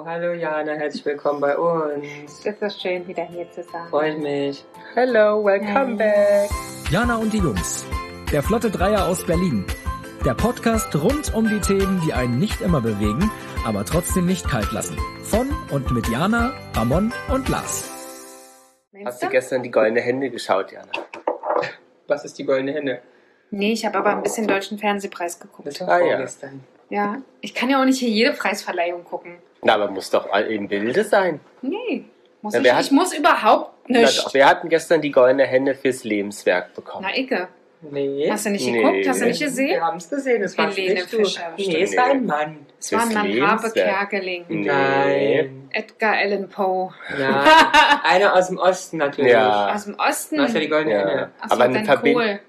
hallo Jana, herzlich willkommen bei uns. Es ist schön, wieder hier zu sein. Freut mich. Hello, welcome back. Jana und die Jungs. Der Flotte Dreier aus Berlin. Der Podcast rund um die Themen, die einen nicht immer bewegen, aber trotzdem nicht kalt lassen. Von und mit Jana, Ramon und Lars. Hast du gestern die Goldene Hände geschaut, Jana? Was ist die Goldene Henne? Nee, ich habe aber ein bisschen Deutschen Fernsehpreis geguckt. Das war ja. vorgestern. Ja, ich kann ja auch nicht hier jede Preisverleihung gucken. Na, aber muss doch im Bilde sein. Nee, Ja, ich muss überhaupt Na nicht. doch, wir hatten gestern die Goldene Henne fürs Lebenswerk bekommen. Na, Icke. Nee. Hast du nicht Nee. geguckt? Hast du nicht Wir gesehen? haben es gesehen, es war Helene nicht du. Fischer, Nee, bestimmt. es war ein Mann. Es war ein Fürs Mann, Habe Lebenswerk. Kerkeling. Nee. Nein. Edgar Allan Poe. Ja, einer aus dem Osten natürlich. Ja. Aus dem Osten. Das ist ja die Goldene Ja. Henne. Ach so, Aber eine dann cool.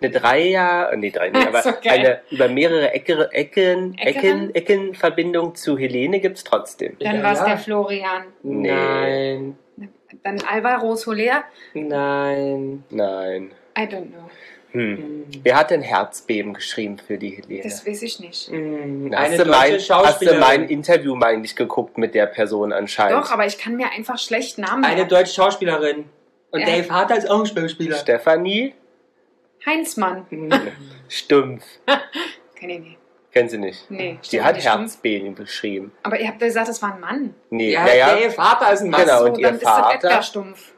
aber So geil. eine über mehrere Eckenverbindung zu Helene gibt's trotzdem. Dann Ja, war es ja. der Florian. Nee. Nein. Dann Alvaro Soler. Nein. Nein. I don't know. Wer hat denn Herzbeben geschrieben für die Helene? Das weiß ich nicht. Eine Hast du deutsche Schauspielerin. mein Interview mal nicht geguckt mit der Person anscheinend? Doch, aber ich kann mir einfach schlecht Namen Eine merken. deutsche Schauspielerin. Und Ja. Dave Harter ist auch ein Schauspieler. Stefanie Heinzmann. Stumpf. Kenn ich nicht. Kennen Sie nicht? Nee, Die hat Stefanie Stumpf. Herzbeben geschrieben. Aber ihr habt ja gesagt, es war ein Mann. Nee, Ja, naja, Dave Harter ist ein Mann. Genau. So, und ihr dann ist das Vater? Edgar Stumpf.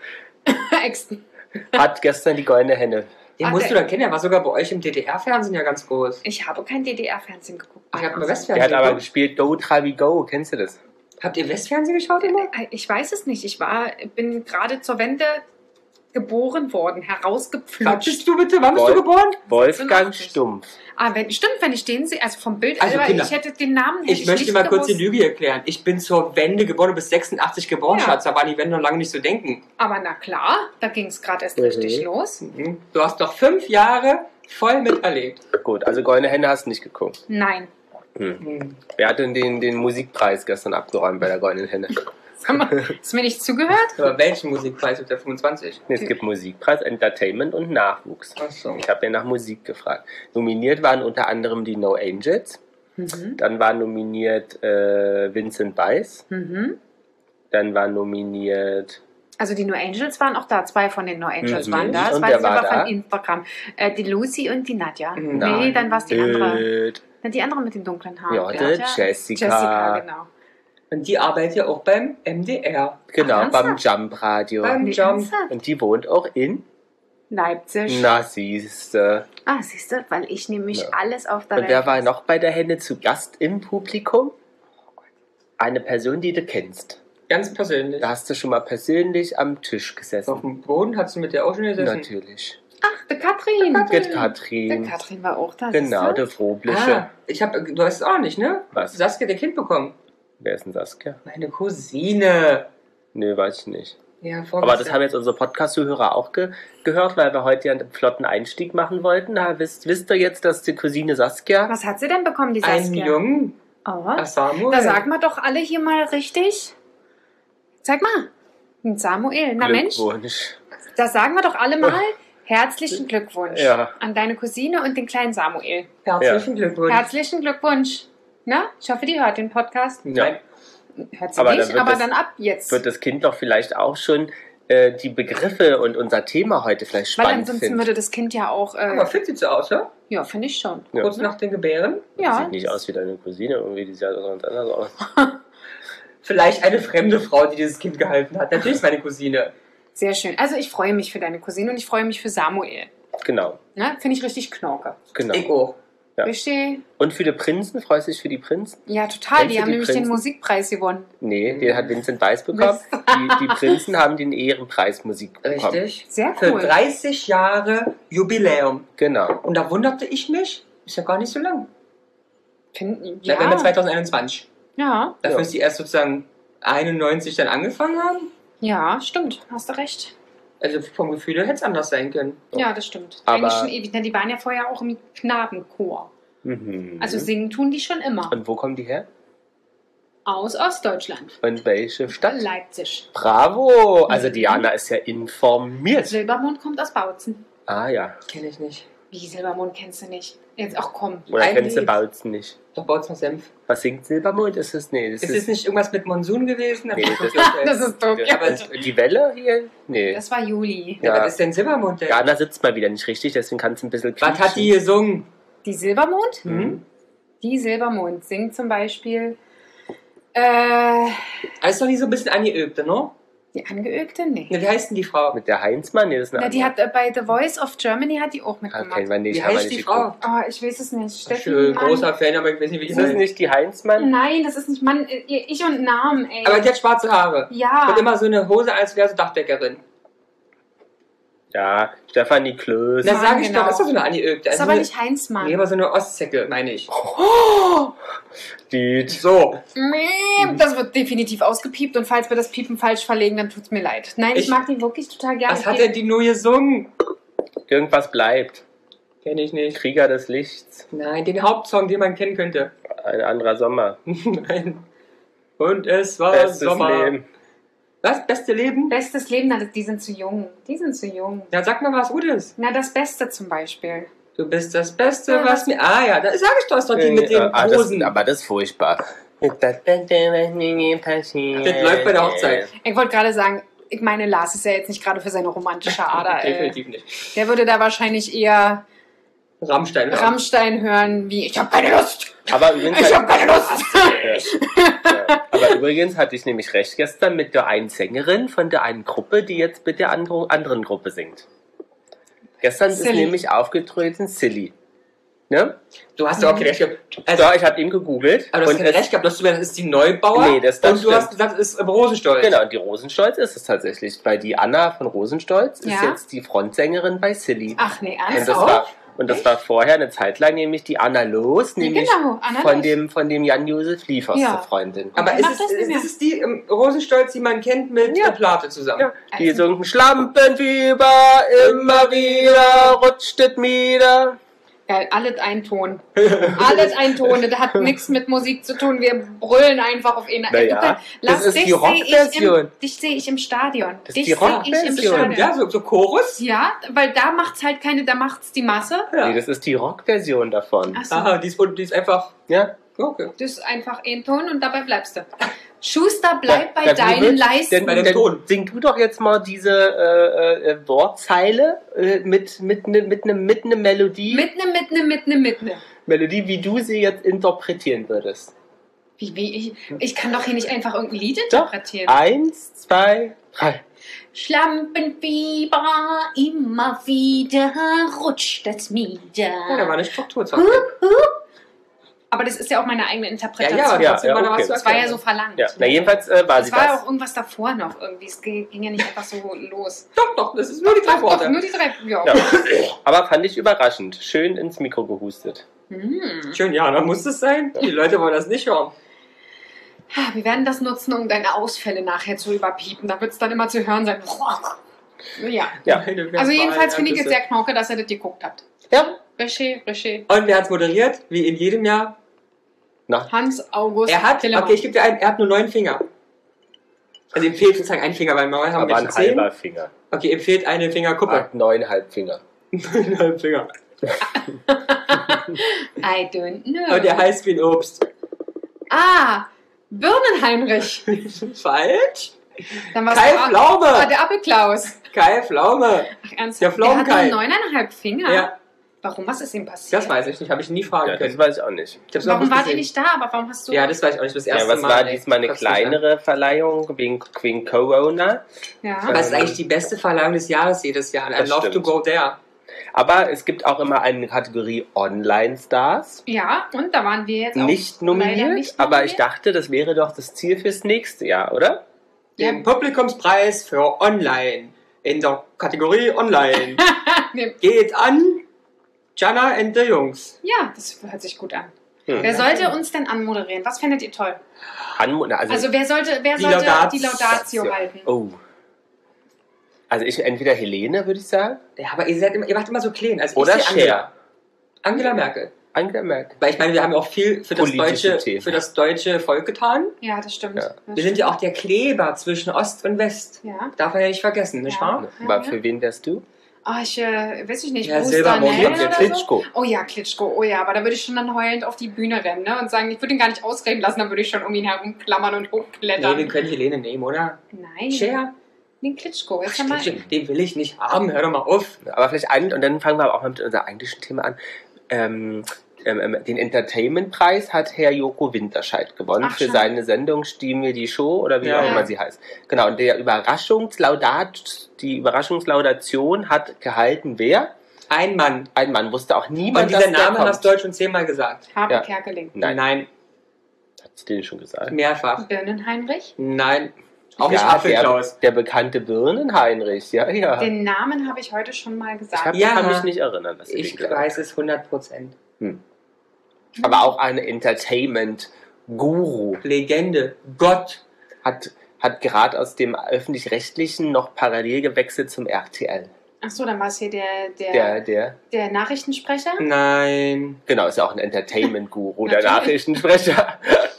Exten. hat gestern die Goldene Henne. Den Ah, musst du der- dann kennen, der war sogar bei euch im DDR-Fernsehen ja ganz groß. Ich habe kein DDR-Fernsehen geguckt. Ach, ihr habt mal Der Westfernsehen hat aber geguckt? gespielt Go Travi Go. Kennst du das? Habt ihr Westfernsehen geschaut immer? Ich weiß es nicht. Ich bin gerade zur Wende geboren worden, Wann herausgepflutscht. bist du bitte? Wann bist du Wolf- geboren? Wolfgang 86. Stumpf. Stimmt, wenn ich den sehe, also vom Bild, Also, aber Kinder, ich hätte den Namen hätte Ich möchte nicht mal kurz die gewusst. Lüge erklären. Ich bin zur Wende geboren, du bist 86 geboren, Ja. Schatz. Da war die Wende noch lange nicht so denken. Aber na klar, da ging es gerade erst richtig los. Du hast doch 5 Jahre voll miterlebt. Gut, also Goldene Henne hast du nicht geguckt. Nein. Wer hat denn den Musikpreis gestern abgeräumt bei der Goldenen Henne? Sag mal, hast du mir nicht zugehört? Aber welchen Musikpreis wird der 25? Nee, es gibt Musikpreis, Entertainment und Nachwuchs. Ach so. Ich habe ja nach Musik gefragt. Nominiert waren unter anderem die No Angels. Dann war nominiert Vincent Weiss. Dann war nominiert... Also die No Angels waren auch da, 2 von den No Angels waren da. Das Und weiß wer ich war aber da? von Instagram. Die Lucy und die Nadja. Nee, Nein. dann war es die andere. Blöd. Dann die andere mit den dunklen Haaren. Ja, Wer die hat Jessica. Jessica, genau. Und die arbeitet ja auch beim MDR. Genau, Ach, beim ernsthaft? Jump Radio. Beim Nee, Jump. ernsthaft? Und die wohnt auch in... Leipzig. Na, siehste. Ah, siehst du, weil ich nämlich Ja. alles auf der Und Welt wer war weiß. noch bei der Henne zu Gast im Publikum? Eine Person, die du kennst. Ganz persönlich. Da hast du schon mal persönlich am Tisch Auf gesessen. dem Boden hast du mit der auch schon gesessen? Natürlich. Ach, die Katrin. Mit Die Katrin. Katrin war auch da. Genau, siehst du? der Froblische. Du weißt es auch nicht, ne? Was? Saskia hat ein Kind bekommen. Wer ist denn Saskia? Meine Cousine. Nö, weiß ich nicht. Ja, Aber das haben jetzt unsere Podcast-Zuhörer auch gehört, weil wir heute ja einen flotten Einstieg machen wollten. Da wisst ihr jetzt, dass die Cousine Saskia... Was hat sie denn bekommen, die einen Saskia? Jungen. Oh. Samuel. Da sagen wir doch alle hier mal richtig. Zeig mal. Ein Samuel. Na Mensch, Glückwunsch. da sagen wir doch alle mal herzlichen Glückwunsch Ja. an deine Cousine und den kleinen Samuel. Herzlichen Glückwunsch. Herzlichen Glückwunsch. Na, ich hoffe, die hört den Podcast. Ja. Hört sie Aber nicht, dann wird aber das- dann ab jetzt. Wird das Kind doch vielleicht auch schon die Begriffe und unser Thema heute vielleicht Weil spannend ansonsten finden. würde das Kind ja auch... Aber fit sieht so aus, ne? ja, finde ich schon. Ja. Kurz nach den Gebären. Ja. Sieht nicht aus wie deine Cousine, irgendwie, die sieht ja ganz anders aus. Vielleicht eine fremde Frau, die dieses Kind gehalten hat. Natürlich ist meine Cousine. Sehr schön. Also ich freue mich für deine Cousine und ich freue mich für Samuel. Genau, Ne? Finde ich richtig knorke. genau. Ich auch. Ja. Richtig? Und für die Prinzen, freust du dich für die Prinzen? Ja, total. Kennst Die du haben die nämlich Prinzen? den Musikpreis gewonnen. Nee, den hat Vincent Weiss bekommen. Die Prinzen haben den Ehrenpreis Musik bekommen. Richtig. Sehr Für cool. 30 Jahre Jubiläum. Genau. Und da wunderte ich mich, ist ja gar nicht so lang. Finden, Ja. Wenn wir ja. 2021. Ja, Dafür Ja. ist die erst sozusagen 91 dann angefangen haben. ja, stimmt. Hast du recht. Also vom Gefühl her hätte es anders sein können. Ja, das stimmt. Aber- Eigentlich schon ewig. Denn die waren ja vorher auch im Knabenchor. Mhm. Also singen tun die schon immer. Und wo kommen die her? Aus Ostdeutschland. Und welche Stadt? Leipzig. Bravo! Also Diana ist ja informiert. Silbermond kommt aus Bautzen. Ah ja. Kenne ich nicht. Wie, Silbermond kennst du nicht? Jetzt auch komm. Oder Ein kennst du Lied. Bautzen nicht? Doch, Bautzner Senf. Was singt Silbermond? Ist das? Nee, das Ist es nicht irgendwas mit Monsun gewesen? Nee, Das ist dumm. Ja, aber die Welle hier? Nee. Das war Juli. Ja, Ja. was ist denn Silbermond denn? Jana sitzt mal wieder nicht richtig, deswegen kann es ein bisschen Was hat die gesungen? Die Silbermond? Die Silbermond singt zum Beispiel Ist doch nicht so ein bisschen angeöbte, ne? die Angeögte? Nee. Ja, wie heißt denn die Frau? Mit der Heinzmann? Nee, das ist eine Na, die andere. hat bei The Voice of Germany hat die auch Ah, mitgemacht. kennen wir nicht, Wie haben wir heißt nicht die Frau? geguckt. Oh, ich weiß es nicht. Ich Steffi bin Mann. großer Fan, aber ich weiß nicht, wie die Ist das heißt. nicht die Heinzmann? Nein, das ist nicht Mann. Ich und Namen, ey. Aber die hat schwarze Haare. ja. Und immer so eine Hose, als wäre sie Dachdeckerin. Ja, Stefanie Klöß. Na, sag ich genau. doch, ist doch so eine angeögte. ist aber nicht Heinzmann. Nee, aber so eine Ostzecke, meine ich. Die. So. Das wird definitiv ausgepiept und falls wir das Piepen falsch verlegen, dann tut's mir leid. Nein, ich Ich- mag die wirklich total gerne. Was hat denn die nur gesungen? Irgendwas bleibt. Kenn ich nicht. Krieger des Lichts. Nein, den Hauptsong, den man kennen könnte. Ein anderer Sommer. Nein. Und es war Bestes Sommer. Leben. Was? Beste Leben? Bestes Leben, na, die sind zu jung. Die sind zu jung. Ja, sag mal was Gutes. Na, das Beste zum Beispiel. Du bist das Beste, Ja, was mir... Ah ja, da sag ich doch, ist doch die mit den Hosen. Aber das ist furchtbar. Das läuft bei der Hochzeit. Ich wollte gerade sagen, ich meine, Lars ist ja jetzt nicht gerade für seine romantische Ader. Definitiv nicht. Der würde da wahrscheinlich eher Rammstein. Ja. Rammstein hören wie ich hab keine Lust. Aber übrigens, Ich hab keine Lust. aber übrigens hatte ich nämlich recht gestern mit der einen Sängerin von der einen Gruppe, die jetzt mit der anderen Gruppe singt. Gestern ist Silly. nämlich aufgetreten Silly. Ne? Du hast ja auch recht gehabt. Also, So, ich habe ihm gegoogelt. aber du hast und kein Recht gehabt, dass du gesagt hast, das ist die Neubauer. Nee, das und du stimmt. hast gesagt, es ist Rosenstolz. Genau, und die Rosenstolz ist es tatsächlich. Weil die Anna von Rosenstolz ist Ja. jetzt die Frontsängerin bei Silly. Ach nee, Und ernst das, auch? war vorher eine Zeit lang nämlich die Anna Los, nämlich genau, Anna von, Los. von dem Jan-Josef Liefers Ja. Freundin. Aber Okay, ist mach es, das nicht mehr. ist es die Rosenstolz, die man kennt mit Ja. der Plate zusammen? Ja, die Also- singen Schlampenfieber, immer wieder rutscht es wieder. Geil, alles ein Ton. Alles ein Ton. Das hat nichts mit Musik zu tun. Wir brüllen einfach auf ihn. Naja, das ist die Rockversion. Dich sehe ich im Stadion. Das ist Dich die sehe ich im Rockversion. Stadion. Ja, so Chorus. Ja, weil da macht's halt keine, da macht's die Masse. Ja. Nee, das ist die Rockversion davon. Achso, Aha, die ist einfach... Ja. Okay. das ist einfach ein Ton und dabei bleibst du. Schuster, bleib bei Ja, deinen Leisten. Bei dem Ton. Sing du doch jetzt mal diese Wortzeile mit ne Melodie. Mit ne. Melodie, wie du sie jetzt interpretieren würdest. Wie ich kann doch hier nicht einfach irgendein Lied Doch. interpretieren. 1, 2, 3. Schlampenfieber, immer wieder rutscht es wieder. Ja, da war eine Struktur zu Aber das ist ja auch meine eigene Interpretation. Ja, aber Ja, trotzdem ja, war da okay. was zu Das war ja erklären. so verlangt. Ja, na jedenfalls war Es sie war ja das. auch irgendwas davor noch irgendwie. Es ging ja nicht einfach so los. Doch, das ist nur die drei Doch, Worte. nur die drei. Ja. Ja. Aber fand ich überraschend. Schön ins Mikro gehustet. Schön, ja, dann muss es sein. Die Leute wollen das nicht hören. Wir werden das nutzen, um deine Ausfälle nachher zu überpiepen. Da wird es dann immer zu hören sein. Ja. Ja. Also jedenfalls finde ich jetzt sehr knorke, dass ihr das geguckt habt. Ja. Reché. Und wer hat es moderiert? Wie in jedem Jahr? Na, Hans August Er hat, Telemann. okay, ich gebe dir einen, er hat nur 9 Finger. Also ihm fehlt sozusagen ein Finger, weil wir haben aber jetzt ein 10. halber Finger. Okay, ihm fehlt eine Fingerkuppe. Hat 9,5 Finger. Ein Finger. I don't know. Und der heißt wie ein Obst. Birnenheinrich. Falsch? Dann war's Kai der Pflaume. der Apfelklaus. Kai Pflaume. Ach, ernsthaft? Der Der Pflaumenkai. hat nur 9,5 Finger. Ja, Warum? Was ist ihm passiert? das weiß ich nicht, habe ich nie fragen Ja, das können. weiß ich auch nicht. Ich hab's Warum noch wart ihr gesehen. nicht da? Aber warum hast du... Ja, das weiß ich auch nicht, das erste Ja, was Mal. war ey. diesmal eine Kotzt mich an. kleinere Verleihung wegen Corona? Ja. Aber es ist eigentlich die beste Verleihung des Jahres jedes Jahr. I Das love to stimmt. go there. Aber es gibt auch immer eine Kategorie Online-Stars. Ja, und da waren wir jetzt auch Nicht leider nominiert, nicht aber nominiert. ich dachte, das wäre doch das Ziel fürs nächste Jahr, oder? Ja. Den Publikumspreis für Online in der Kategorie Online Nee. geht an Jana and the Jungs. Ja, das hört sich gut an. Hm. Wer sollte uns denn anmoderieren? Was fändet ihr toll? Also Also wer sollte die Laudatio halten? Oh. Also entweder Helene, würde ich sagen, Ja, aber ihr macht immer so klein. Also oder ich sehe Cher. Angela Merkel. Angela Merkel. Weil ich meine, wir haben ja auch viel für Politische Themen. für das deutsche Volk getan. Ja, das stimmt. Ja. Das Wir sind ja auch der Kleber zwischen Ost und West. Ja. Darf man ja nicht vergessen, nicht Ja. wahr? Aber für wen wärst du? weiß ich nicht, Ja, Bruce Silbermond Darnell kommt oder jetzt. Klitschko. so? Oh ja, Klitschko, oh ja, aber da würde ich schon dann heulend auf die Bühne rennen, ne? Und sagen, ich würde ihn gar nicht ausreden lassen, dann würde ich schon um ihn herumklammern und Nee, hochklettern. wir können Helene nehmen, oder? Nein, Cher? den Klitschko. Ach, Jetzt haben wir, den will ich nicht haben, hör doch mal auf. Aber vielleicht und dann fangen wir aber auch mal mit unserem eigentlichen Thema an. Den Entertainment-Preis hat Herr Joko Winterscheid gewonnen Ach, für schon. seine Sendung Stimm mir die Show oder wie Ja, auch ja. immer sie heißt. Genau, und die Überraschungslaudation hat gehalten wer? Ein Mann. Ein Mann, wusste auch niemand, Und dieser dass der Name kommt. hast du heute schon 10-mal gesagt. Habe Ja. Kerkeling. Nein, hat sie dir schon gesagt. Mehrfach. Birnenheinrich. Nein. Auch nicht Ja, Apfelklaus. der bekannte Birnenheinrich, ja. Den Namen habe ich heute schon mal Ich gesagt. Ja. kann mich nicht erinnern, was sie Ich gesagt weiß es 100%. Aber auch ein Entertainment-Guru Legende. Gott. hat gerade aus dem Öffentlich-Rechtlichen noch parallel gewechselt zum RTL. Achso, dann war es hier der Nachrichtensprecher. Nein. Genau, ist ja auch ein Entertainment-Guru, der Natürlich. Nachrichtensprecher.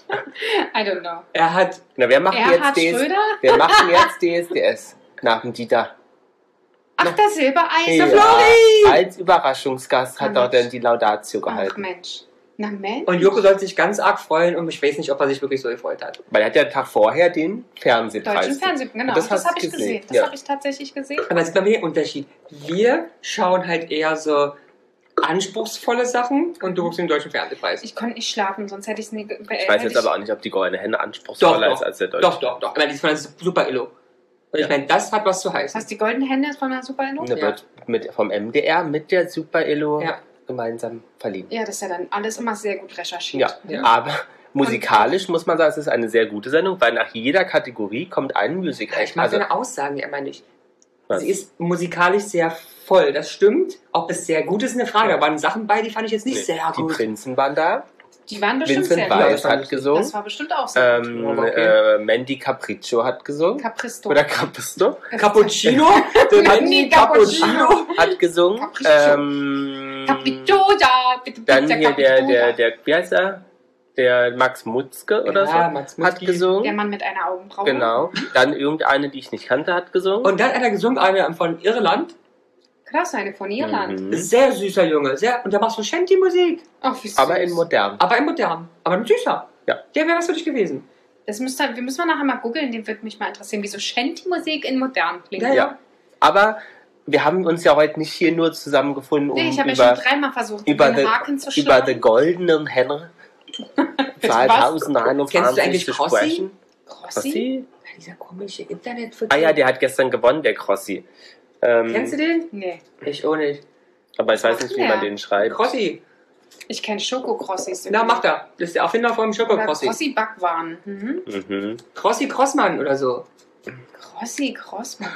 I don't know. Er hat. Na, wer macht Erhard jetzt Schröder? Wer macht denn jetzt DSDS? Nach dem Dieter. Ach, der Silbereis. Ja, Flori! als Überraschungsgast hat er dann die Laudatio Ach gehalten. Mensch. Na Mensch. Und Joko sollte sich ganz arg freuen und ich weiß nicht, ob er sich wirklich so gefreut hat. Weil er hat ja den Tag vorher den Fernsehpreis. Deutschen Fernsehen, genau. Und Das hast habe du ich gesehen. Das Ja. habe ich tatsächlich gesehen. Aber es ist bei mir der Unterschied. Wir schauen halt eher so anspruchsvolle Sachen und du guckst den Deutschen Fernsehpreis. Ich konnte nicht schlafen, sonst hätte ich es nie. Ich weiß jetzt aber auch nicht, ob die Goldene Henne anspruchsvoller ist als der Deutsche. Doch. Aber die ist von der Super Illo. Und ich meine, das hat was zu heißen. Hast du die goldenen Hände von der Super Illo? Der wird vom MDR mit der Super Illo Ja. gemeinsam verliehen. Ja, das ist ja dann alles immer sehr gut recherchiert. Ja, Ja. aber musikalisch muss man sagen, es ist eine sehr gute Sendung, weil nach jeder Kategorie kommt ein Musical. Ich mag seine Aussagen ja immer nicht. Was? Sie ist musikalisch sehr voll, das stimmt. Ob es sehr gut ist, eine Frage. Ja. Da waren Sachen bei, die fand ich jetzt nicht sehr Die gut. Prinzen waren da. Die waren bestimmt Vincent sehr gut. Weiss gut. hat gesungen. Das war bestimmt auch sehr gut. Okay. Mandy Capriccio hat gesungen. Capristo. Oder Capristo Cappuccino? Mandy Cappuccino. hat gesungen. Capriccio. Capriccio, ja, bitte, Dann bitte, hier Capriccio, ja. der, wie heißt er? Der Max Mutzke oder Ja, so Max hat Mutzke. gesungen. Der Mann mit einer Augenbraue. Genau. Dann irgendeine, die ich nicht kannte, hat gesungen. Und dann hat er gesungen, eine von Irland. Klasse, eine von Irland. Mhm. Sehr süßer Junge. Und der macht so Shanty-Musik. Ach, wie süß. Aber in modern. Aber im Modern. Aber ein süßer. Ja. Der wäre was für dich gewesen. Wir müssen nachher mal googeln, den wird mich mal interessieren, wie so Shanty-Musik in modern klingt. Ja, Ja. Aber wir haben uns ja heute nicht hier nur zusammengefunden, um Nee, ich habe ja über, schon dreimal versucht, über, den the, Haken zu über schlagen. die goldenen Henne 2021 Kennst du eigentlich zu Crossi? sprechen. Crossi? Ja, dieser komische Internet. Ah ja, der hat gestern gewonnen, der Crossi. Kennst du den? Nee. Ich auch nicht. Aber ich weiß nicht, wie man den schreibt. Crossi. Ich kenne Schoko-Crossis. Na, macht er. Das ist der Erfinder vom Oder Schoko-Crossi. Crossi-Backwaren. Mhm. Mhm. Crossi Crossmann oder so. Crossi Crossmann.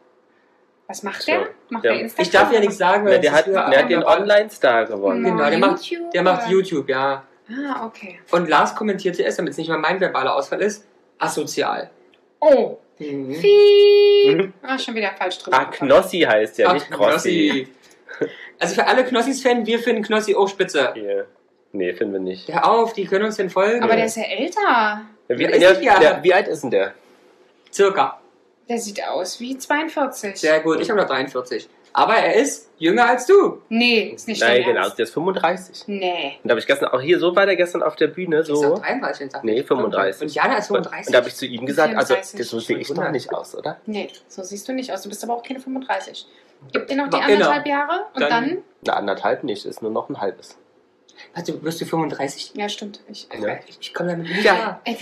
Was macht So. der? Macht Ja. der Instagram? Ich darf ja nichts sagen, Na, weil der das hat, ist für der hat den andere- Online-Star gewonnen. Genau. Genau, YouTube, der macht oder? YouTube, ja. Ah, okay. Und Lars kommentierte es, damit es nicht mal mein verbaler Ausfall ist, asozial. Oh. Mhm. Fiep. Mhm. Ah, schon wieder falsch drüber. Ah, Knossi heißt ja, nicht Crossi. Also für alle Knossis-Fans, wir finden Knossi auch spitze. Hier. Nee, finden wir nicht. Hör auf, die können uns denn folgen. Aber der ist ja älter. Wie, Ja, ist ja. wie alt ist denn der? Circa. Der sieht aus wie 42. Sehr gut, ich habe noch 43. Aber er ist jünger als du. Nee, ist nicht Nein, dein genau, Ernst. der ist 35. Nee. Und da habe ich gestern auch hier, so war der gestern auf der Bühne, Ist doch so. 33, wenn ich sage. Nee, 35. Und Jana ist Und 35. da habe ich zu ihm gesagt, also 34. das so sehe ich doch nicht aus, oder? Nee, so siehst du nicht aus. Du bist aber auch keine 35. Gib dir noch die Aber genau. 1,5 Jahre und Dann- dann. Na, anderthalb nicht, ist nur noch ein halbes. Also, wirst du 35? Ja, stimmt. Ja. Ich komme damit nicht Ja. klar. Ey,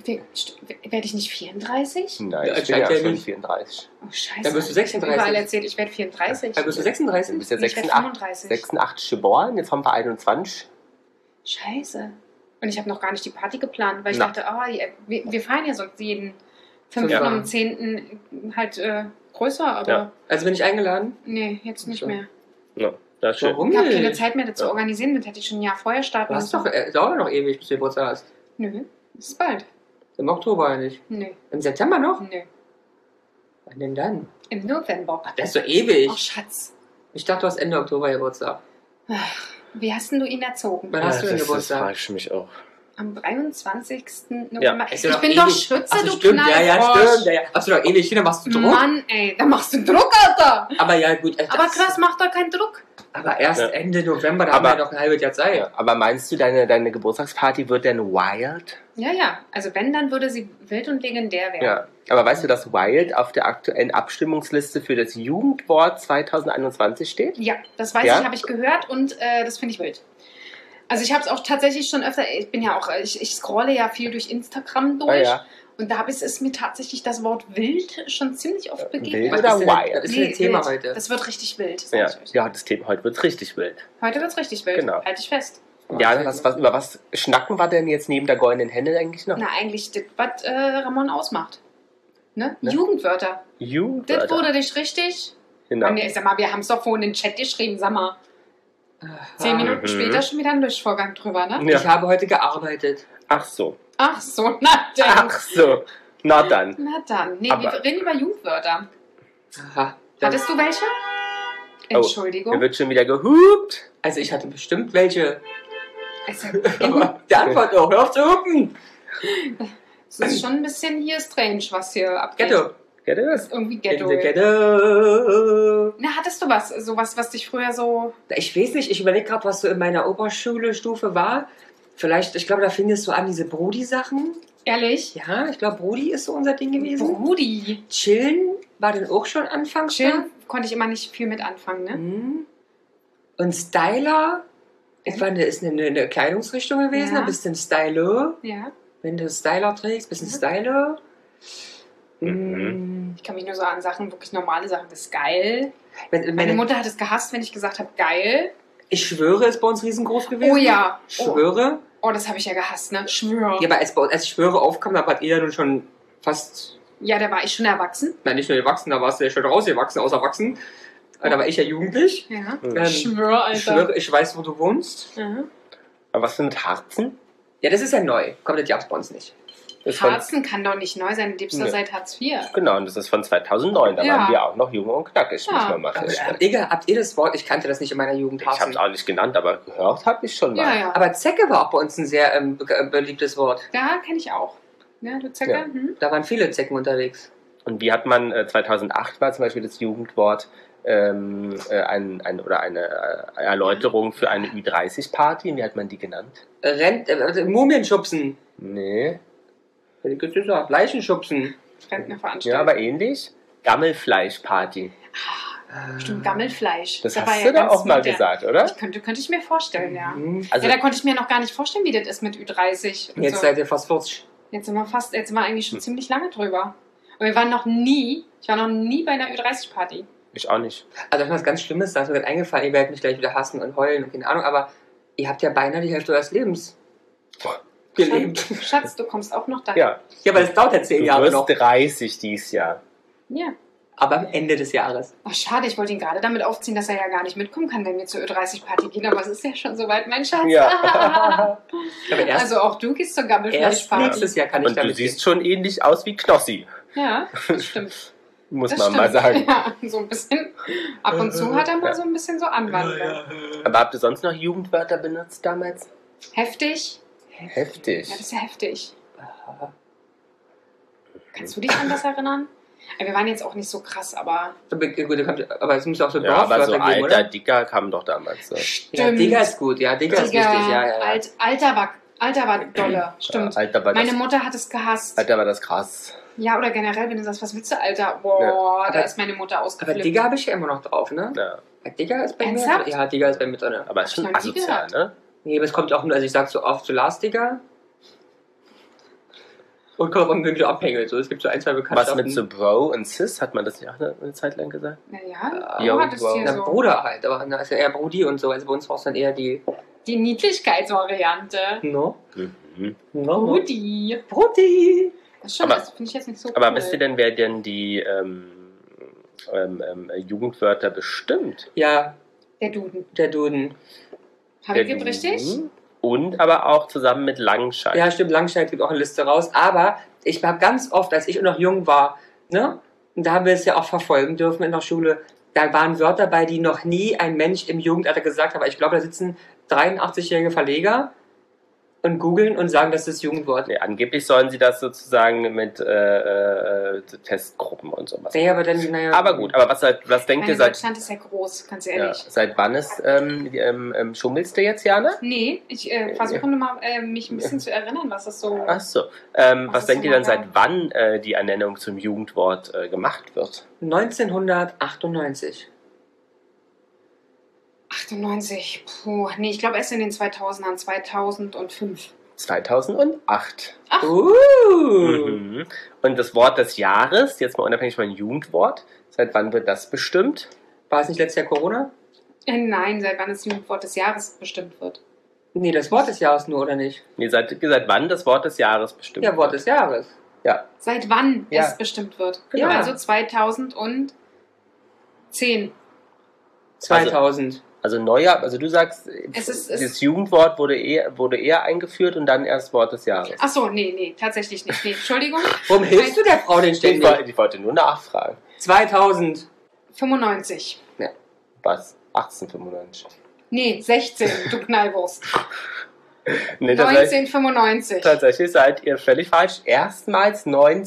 werde ich nicht 34? Nein, Ja, ich bin anscheinend ja ja schon nicht. 34. Oh, scheiße. Dann wirst du Ich hab 36. überall erzählt, ich werde 34. Dann wirst du Du 36? bist ja Ich werd 86, 35. 86 geboren, jetzt haben wir 21. Scheiße. Und ich habe noch gar nicht die Party geplant, weil ich Na. dachte, wir feiern ja sonst jeden 5. Ja. und 10. halt größer, aber Ja. Also bin ich eingeladen? nee, jetzt nicht So. mehr. Ja, das ist schön. Warum Ich habe keine nicht? Zeit mehr dazu Ja. organisieren, das hätte ich schon ein Jahr vorher starten Du hast müssen. doch, dauert noch ewig, bis du Geburtstag hast. Nö, das ist bald. Im Oktober ja nicht. Nö, Im September noch? nö. Wann denn dann? Im November. Ach, das ist so ewig. Oh, Schatz. Ich dachte, du hast Ende Oktober Geburtstag. Wie hast denn du ihn erzogen? Wann hast du denn das Geburtstag? frage ich mich auch. Am 23. November. Ja, Ich bin doch Schütze, Ach so, du stimmt, Knallfrosch. stimmt. Ja. Hast du doch ewig hin, dann machst du Druck. Mann, ey, da machst du Druck, Alter. Aber ja, gut. Aber krass, mach doch keinen Druck. Aber erst Ja. Ende November, da haben wir ja noch ein halbes Jahr Zeit. Ja, aber meinst du, deine Geburtstagsparty wird denn wild? Ja. Also wenn, dann würde sie wild und legendär werden. Ja. Aber weißt du, dass wild auf der aktuellen Abstimmungsliste für das Jugendwort 2021 steht? Ja, das weiß Ja? ich, habe ich gehört und das finde ich wild. Also ich habe es auch tatsächlich schon öfter, ich scrolle ja viel durch Instagram durch Ah, ja. und da ist mir tatsächlich das Wort wild schon ziemlich oft begegnet. Wild Was oder ist denn, wild? das ist denn das Thema wild. heute? Das wird richtig wild. sag Ja, ich euch. ja, das Thema heute wird richtig wild. Heute wird es richtig wild. Genau. Halt dich fest. Ja, über was schnacken wir denn jetzt neben der goldenen Henne eigentlich noch? Na, eigentlich das, was Ramon ausmacht. Ne? Ne? Jugendwörter. Das Jugendwörter. wurde dich richtig. Genau. Nee, sag mal, wir haben es doch vorhin in den Chat geschrieben, sag mal. 10 Minuten später schon wieder ein Durchvorgang drüber, ne? Ja. Ich habe heute gearbeitet. Ach so. Ach so, na dann. Ach so. Na dann. Na dann. Nee, Aber- wir reden über Jugendwörter. Aha. Dann, Hattest du welche? Mir Entschuldigung. wird schon wieder gehupt. also ich hatte bestimmt welche. Also, Aber die Antwort auch. Hör auf zu hupen. es ist schon ein bisschen hier strange, was hier abgeht. Ghetto. Kennt ihr Das das? ist irgendwie Ghetto. Ghetto. Ghetto. Na, hattest du was? Sowas, was dich früher so... Ich weiß nicht, ich überlege gerade, was so in meiner Oberschule-Stufe war. Vielleicht, ich glaube, da fing es so an, diese Brudi-Sachen. Ehrlich? Ja, ich glaube, Brudi ist so unser Ding gewesen. Brudi. Chillen war dann auch schon anfangs. Chillen konnte ich immer nicht viel mit anfangen, ne? Mhm. Und Styler, ist eine Kleidungsrichtung gewesen, Ja. ein bisschen Stylo. Ja. Wenn du Styler trägst, bisschen Stylo. Mhm. Ich kann mich nur so an Sachen, wirklich normale Sachen. Das ist geil. Meine Meine Mutter hat es gehasst, wenn ich gesagt habe, geil. Ich schwöre, ist bei uns riesengroß gewesen. Oh ja. Schwöre. Oh, das habe ich ja gehasst, ne? Schwör. Ja, aber als ich schwöre aufkam, da wart ihr nun schon fast, Ja, da war ich schon erwachsen. nein, nicht nur erwachsen, da warst du ja schon rausgewachsen, auserwachsen. Da war ich ja jugendlich. Ja. Mhm. Schwör, Alter. Ich schwöre, ich weiß, wo du wohnst. Ja. Aber was sind Harzen? Ja, das ist ja neu. Kommt, das gab's bei uns nicht. Das ist von, Harzen kann doch nicht neu sein, du lebst doch Nee. seit Hartz IV. genau, und das ist von 2009. Da Ja. waren wir auch noch jung und knackig, Ja. muss man mal Aber, feststellen. habt ihr das Wort? Ich kannte das nicht in meiner Jugend. Ich habe Harzen. es auch nicht genannt, aber gehört habe ich schon mal. Ja, ja. Aber Zecke war auch bei uns ein sehr beliebtes Wort. Da kenne ich auch. Ja, du Zecke? Ja. Hm? Da waren viele Zecken unterwegs. Und wie hat man, 2008 war zum Beispiel das Jugendwort eine Erläuterung für eine Ü30-Party. Wie hat man die genannt? Mumienschubsen. Nee. Hätte ich gesagt, Leichenschubsen. Fremd eine Ja, Veranstaltung. aber ähnlich. Gammelfleischparty. Stimmt, Gammelfleisch. Das Da war hast ja du da ganz auch mal modern. gesagt, oder? Könnte ich mir vorstellen, ja. Also, Ja, da konnte ich mir noch gar nicht vorstellen, wie das ist mit Ü30. Und Jetzt so. seid ihr fast 40. Jetzt sind wir eigentlich schon ziemlich lange drüber. Und ich war noch nie bei einer Ü30-Party. ich auch nicht. Also das ist was ganz Schlimmes, da ist mir gerade eingefallen, ihr werdet mich gleich wieder hassen und heulen und keine Ahnung, aber ihr habt ja beinahe die Hälfte eures Lebens gelebt. Schatz, du kommst auch noch dahin. Ja, Ja, aber das dauert ja 10 du Jahre wirst noch. 30 dieses Jahr. Ja. Aber am Ende des Jahres. Ach, schade, ich wollte ihn gerade damit aufziehen, dass er ja gar nicht mitkommen kann, wenn wir zur Ü30-Party gehen. Aber es ist ja schon soweit, mein Schatz. Ja. Aber erst, Also auch du gehst zur erst Gammelfleischparty. nächstes Jahr kann ich Und du damit siehst schon ähnlich aus wie Knossi, Ja, das stimmt. muss Das man stimmt. mal sagen. Ja, so ein bisschen. Ab und zu hat er mal so ein bisschen so Anwandlung. Aber habt ihr sonst noch Jugendwörter benutzt damals? Heftig? Heftig. Ja, das ist ja heftig. Kannst du dich an das erinnern? Wir waren jetzt auch nicht so krass, aber... Aber es muss auch so Ja, aber so Dorfwörter geben, alter, oder? dicker kam doch damals. So. Ja, Stimmt. Digger ist gut, ja, Digger ist Digga, wichtig, ja. Alter war dolle, stimmt. Ja, Alter, war Meine das, Mutter hat es gehasst. Alter, war das krass. Ja, oder generell, wenn du sagst, was willst du, Alter? Boah, Ja. da ist meine Mutter Aber ausgeflippt. Digger habe ich ja immer noch drauf, ne? Ja. Digger ist bei mir. Ernsthaft? Ja, Digger ist bei mir drin. Aber ist schon Hab ich noch nie asozial, gehört. ne? Nee, aber es kommt auch nur, also ich sag so oft so Last Digger. Und kommt auch irgendwie wieder abhängig. So, es gibt so ein, zwei Was Bekanntschaften. mit so Bro und Sis, hat man das nicht auch eine Zeit lang gesagt? Naja, Jo, du hattest wow. hier Na, so Bruder halt, aber na, ist ja eher Brudi und so. Also bei uns war es dann eher die. die Niedlichkeitsvariante. No? Mhm. No? Brudi. Brudi! Das stimmt, Aber- das finde ich jetzt nicht so Aber cool. wisst ihr denn, wer denn die Jugendwörter bestimmt? Ja, Der Duden. der Duden. Habe ich Der gibt richtig? Duden. Und aber auch zusammen mit Langenscheid. Ja, stimmt, Langscheid gibt auch eine Liste raus. Aber ich habe ganz oft, als ich noch jung war, ne? Und da haben wir es ja auch verfolgen dürfen in der Schule, da waren Wörter bei, die noch nie ein Mensch im Jugendalter gesagt hat. Aber ich glaube, da sitzen 83-jährige Verleger und googeln und sagen, das ist das Jugendwort. Nee, angeblich sollen sie das sozusagen mit Testgruppen und sowas. Nee, aber dann, naja. Aber gut, aber was denkt ihr seit... Deutschland ist ja groß, ganz Ja, ehrlich. seit wann ist schummelst du jetzt, Jana? Nee, ich versuche nur mal, mich ein bisschen zu erinnern, was das so... Ach so. Was ist denkt ihr so denn, seit wann die Ernennung zum Jugendwort gemacht wird? 1998. 98, nee, ich glaube erst in den 2000ern, 2005. 2008. Ach. Mhm. Und das Wort des Jahres, jetzt mal unabhängig von Jugendwort, seit wann wird das bestimmt? War es nicht letztes Jahr Corona? Nein, seit wann das Jugendwort des Jahres bestimmt wird. Nee, das Wort des Jahres nur, oder nicht? Nee, seit wann das Wort des Jahres bestimmt Ja, Wort wird? des Jahres. Ja. Seit wann Ja. es bestimmt wird. Ja. Also 2010. 2000. Also Neujahr, also du sagst, das Jugendwort wurde eher eingeführt und dann erst Wort des Jahres. Ach so, nee, tatsächlich nicht. Nee, Entschuldigung. Warum hilfst du der Frau denn ständig? Ich wollte nur nachfragen. 2000. 95. Was? 1895. Nee, 16, du Knallwurst. Nee, 1995. tatsächlich seid ihr völlig falsch. Erstmals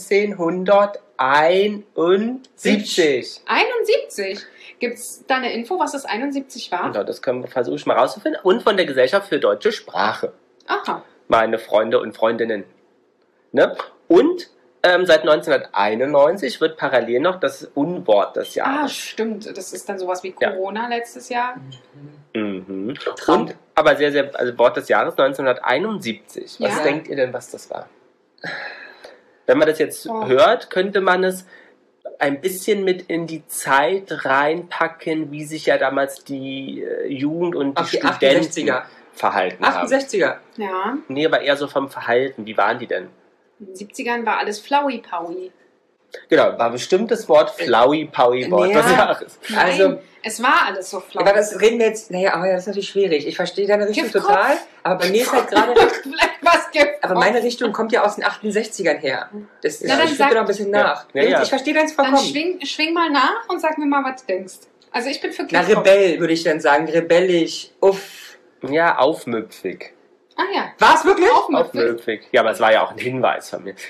1971. 71. Gibt es da eine Info, was das 71 war? Genau, das versuche ich mal rauszufinden. Und von der Gesellschaft für deutsche Sprache. Aha. Meine Freunde und Freundinnen. Ne? Und seit 1991 wird parallel noch das Unwort des Ah, Jahres. stimmt. Das ist dann sowas wie Ja. Corona letztes Jahr. Mhm. Trump. Und, aber sehr, sehr, also Wort des Jahres 1971. Was Ja. denkt ihr denn, was das war? Wenn man das jetzt Oh. hört, könnte man es ein bisschen mit in die Zeit reinpacken, wie sich ja damals die Jugend und die Ach, die Studenten 68er. verhalten haben. 68er. Ja. Nee, aber eher so vom Verhalten. Wie waren die denn? In den 70ern war alles Flowey-Powy. Genau, war bestimmt das Wort Flowey-Powy-Wort Ja. des Jahres. Nein, Also- es war alles so flowey. Aber das reden wir jetzt, naja, aber das ist natürlich schwierig. Ich verstehe deine Richtung Gibt's total, aber bei mir ist halt gerade, Vielleicht was gibt. aber meine Richtung kommt ja aus den 68ern her. Das Na, dann ich sag- füge noch ein bisschen nach. Ja, ja. Ich verstehe deins Dann vollkommen. schwing mal nach und sag mir mal, was du denkst. Also ich bin für Na, Cliff-Hop. Rebell, würde ich dann sagen. Rebellisch. Uff. Ja, aufmüpfig. Ah ja. War es wirklich? Aufmüpfig. Ja, aber es war ja auch ein Hinweis von mir.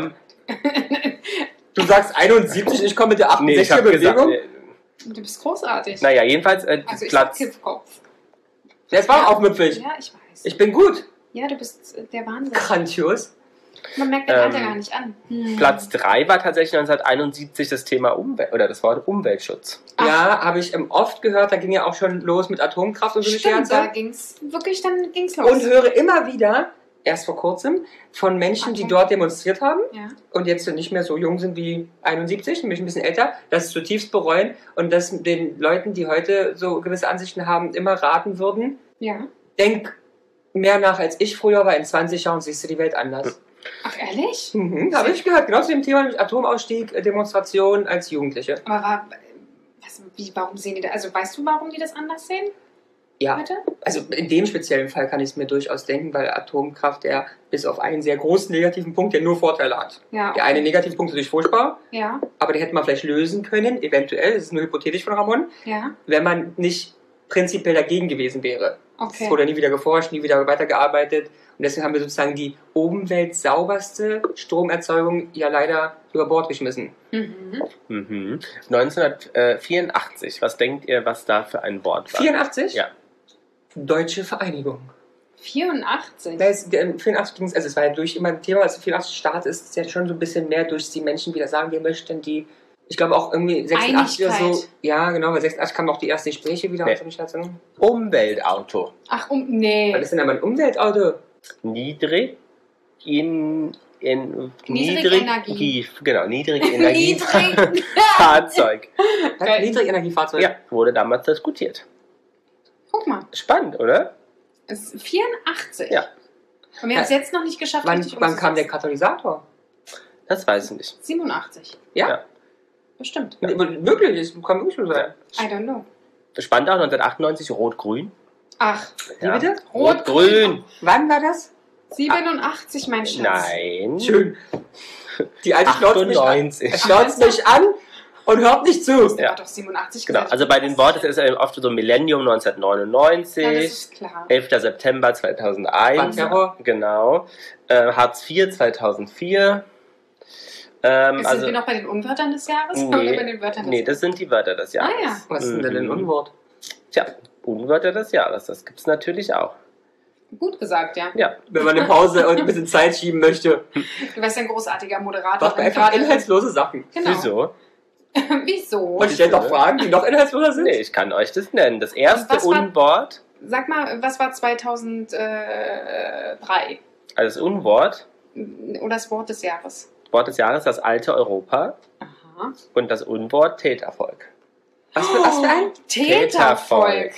Du sagst 71, ich komme mit der Nee, ich 68er habe gesagt, Bewegung. Du bist großartig. naja, jedenfalls Also ich Platz. sag Cliff-Hop. Das war auch müpfig. Ja, ich weiß. Ich bin gut. Ja, du bist der Wahnsinn. Grandios. Man merkt dein Alter gar nicht an. Platz 3 war tatsächlich 1971 das Thema Umwelt oder das Wort Umweltschutz. Ach. Ja, habe ich oft gehört. Da ging ja auch schon los mit Atomkraft und so eine Stimmt, da Scherze. ging's wirklich, dann ging's los. Und höre immer wieder, erst vor kurzem, von Menschen, die dort demonstriert haben ja. und jetzt nicht mehr so jung sind wie 71, nämlich ein bisschen älter, das zutiefst bereuen und das den Leuten, die heute so gewisse Ansichten haben, immer raten würden, Ja. denk mehr nach als ich früher, weil in 20 Jahren siehst du die Welt anders. Ach, ehrlich? Habe ich gehört, genau zu dem Thema, nämlich Atomausstieg, Demonstration als Jugendliche. Aber warum sehen die das? Also weißt du, warum die das anders sehen Ja, heute? also in dem speziellen Fall kann ich es mir durchaus denken, weil Atomkraft ja bis auf einen sehr großen negativen Punkt ja nur Vorteile hat. Ja. Der eine negative Punkt ist natürlich furchtbar, Ja. aber den hätte man vielleicht lösen können, eventuell, das ist nur hypothetisch von Ramon, Ja. wenn man nicht prinzipiell dagegen gewesen wäre. Okay. Es wurde nie wieder geforscht, nie wieder weitergearbeitet und deswegen haben wir sozusagen die umweltsauberste Stromerzeugung ja leider über Bord geschmissen. Mhm. Mhm. 1984, was denkt ihr, was da für ein Wort war? 84? Ja. Deutsche Vereinigung. 84. Da ist, 84 ging's, also es war ja durch immer ein Thema, also 84 Start ist ja schon so ein bisschen mehr durch die Menschen wieder sagen, wir möchten die, ich glaube auch irgendwie 86 oder so, Einigkeit. ja genau, weil 86 kamen auch die ersten Gespräche wieder. Nee. So eine Scherze. Umweltauto. Ach, nee. Was ist denn aber ein Umweltauto? Niedrig Niedrigenergie. Genau, Niedrigenergie Niedrig. Fahrzeug. Geil. Niedrigenergiefahrzeug. Ja, wurde damals diskutiert. Guck mal. Spannend, oder? Es ist 84. Ja. Und wir haben es jetzt noch nicht geschafft, Wann richtig kam der umzusetzen. Katalysator? Das weiß ich nicht. 87. Ja? Ja. Bestimmt. Nee, wirklich, es kann wirklich so sein. I don't know. Spannend auch 1998 Rot-Grün. Ach, Wie bitte? Rot-Grün. Wann war das? 87, mein Schatz. Nein. Schön. Die alte schnauzt mich an. 98. Schnauzt mich an und hört nicht zu. Der Ja. war doch 87 Genau, gesagt. also bei den Worten ist es oft so Millennium 1999, Ja, das ist klar. 11. September 2001, Terror. genau, Hartz IV 2004. Sind wir noch bei den Unwörtern des Jahres? Oder bei den Wörtern des Nee, das sind die Wörter des Jahres. Ah ja. Was ist denn ein Mhm. Unwort? Tja, Unwörter des Jahres, das gibt's natürlich auch. Gut gesagt, ja. Ja, Wenn man eine Pause und ein bisschen Zeit schieben möchte, Du wärst ein großartiger Moderator. macht man einfach inhaltslose Sachen. Genau. wieso? Wieso? Und stellt doch Fragen, die noch inhaltsloser sind. Nee, ich kann euch das nennen. Das erste Was war- Unwort, Sag mal, was war 2003? also das Unwort, Oder das Wort des Jahres? Wort des Jahres, das alte Europa Aha. und das Unwort Tätervolk. Was für ein Tätervolk.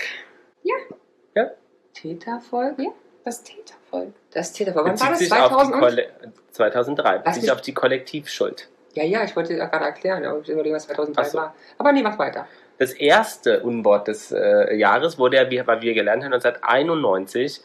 Tätervolk? Ja, das Tätervolk. Das Tätervolk. Wann war das? Bezieht sich auf die 2000? 2003, Was bezieht sich nicht- auf die Kollektivschuld. Ja, ich wollte ja gerade erklären, aber ich überlege, was 2003 Ach so. war. Aber nee, mach weiter. Das erste Unwort des Jahres wurde ja, wie wir gelernt haben, 1991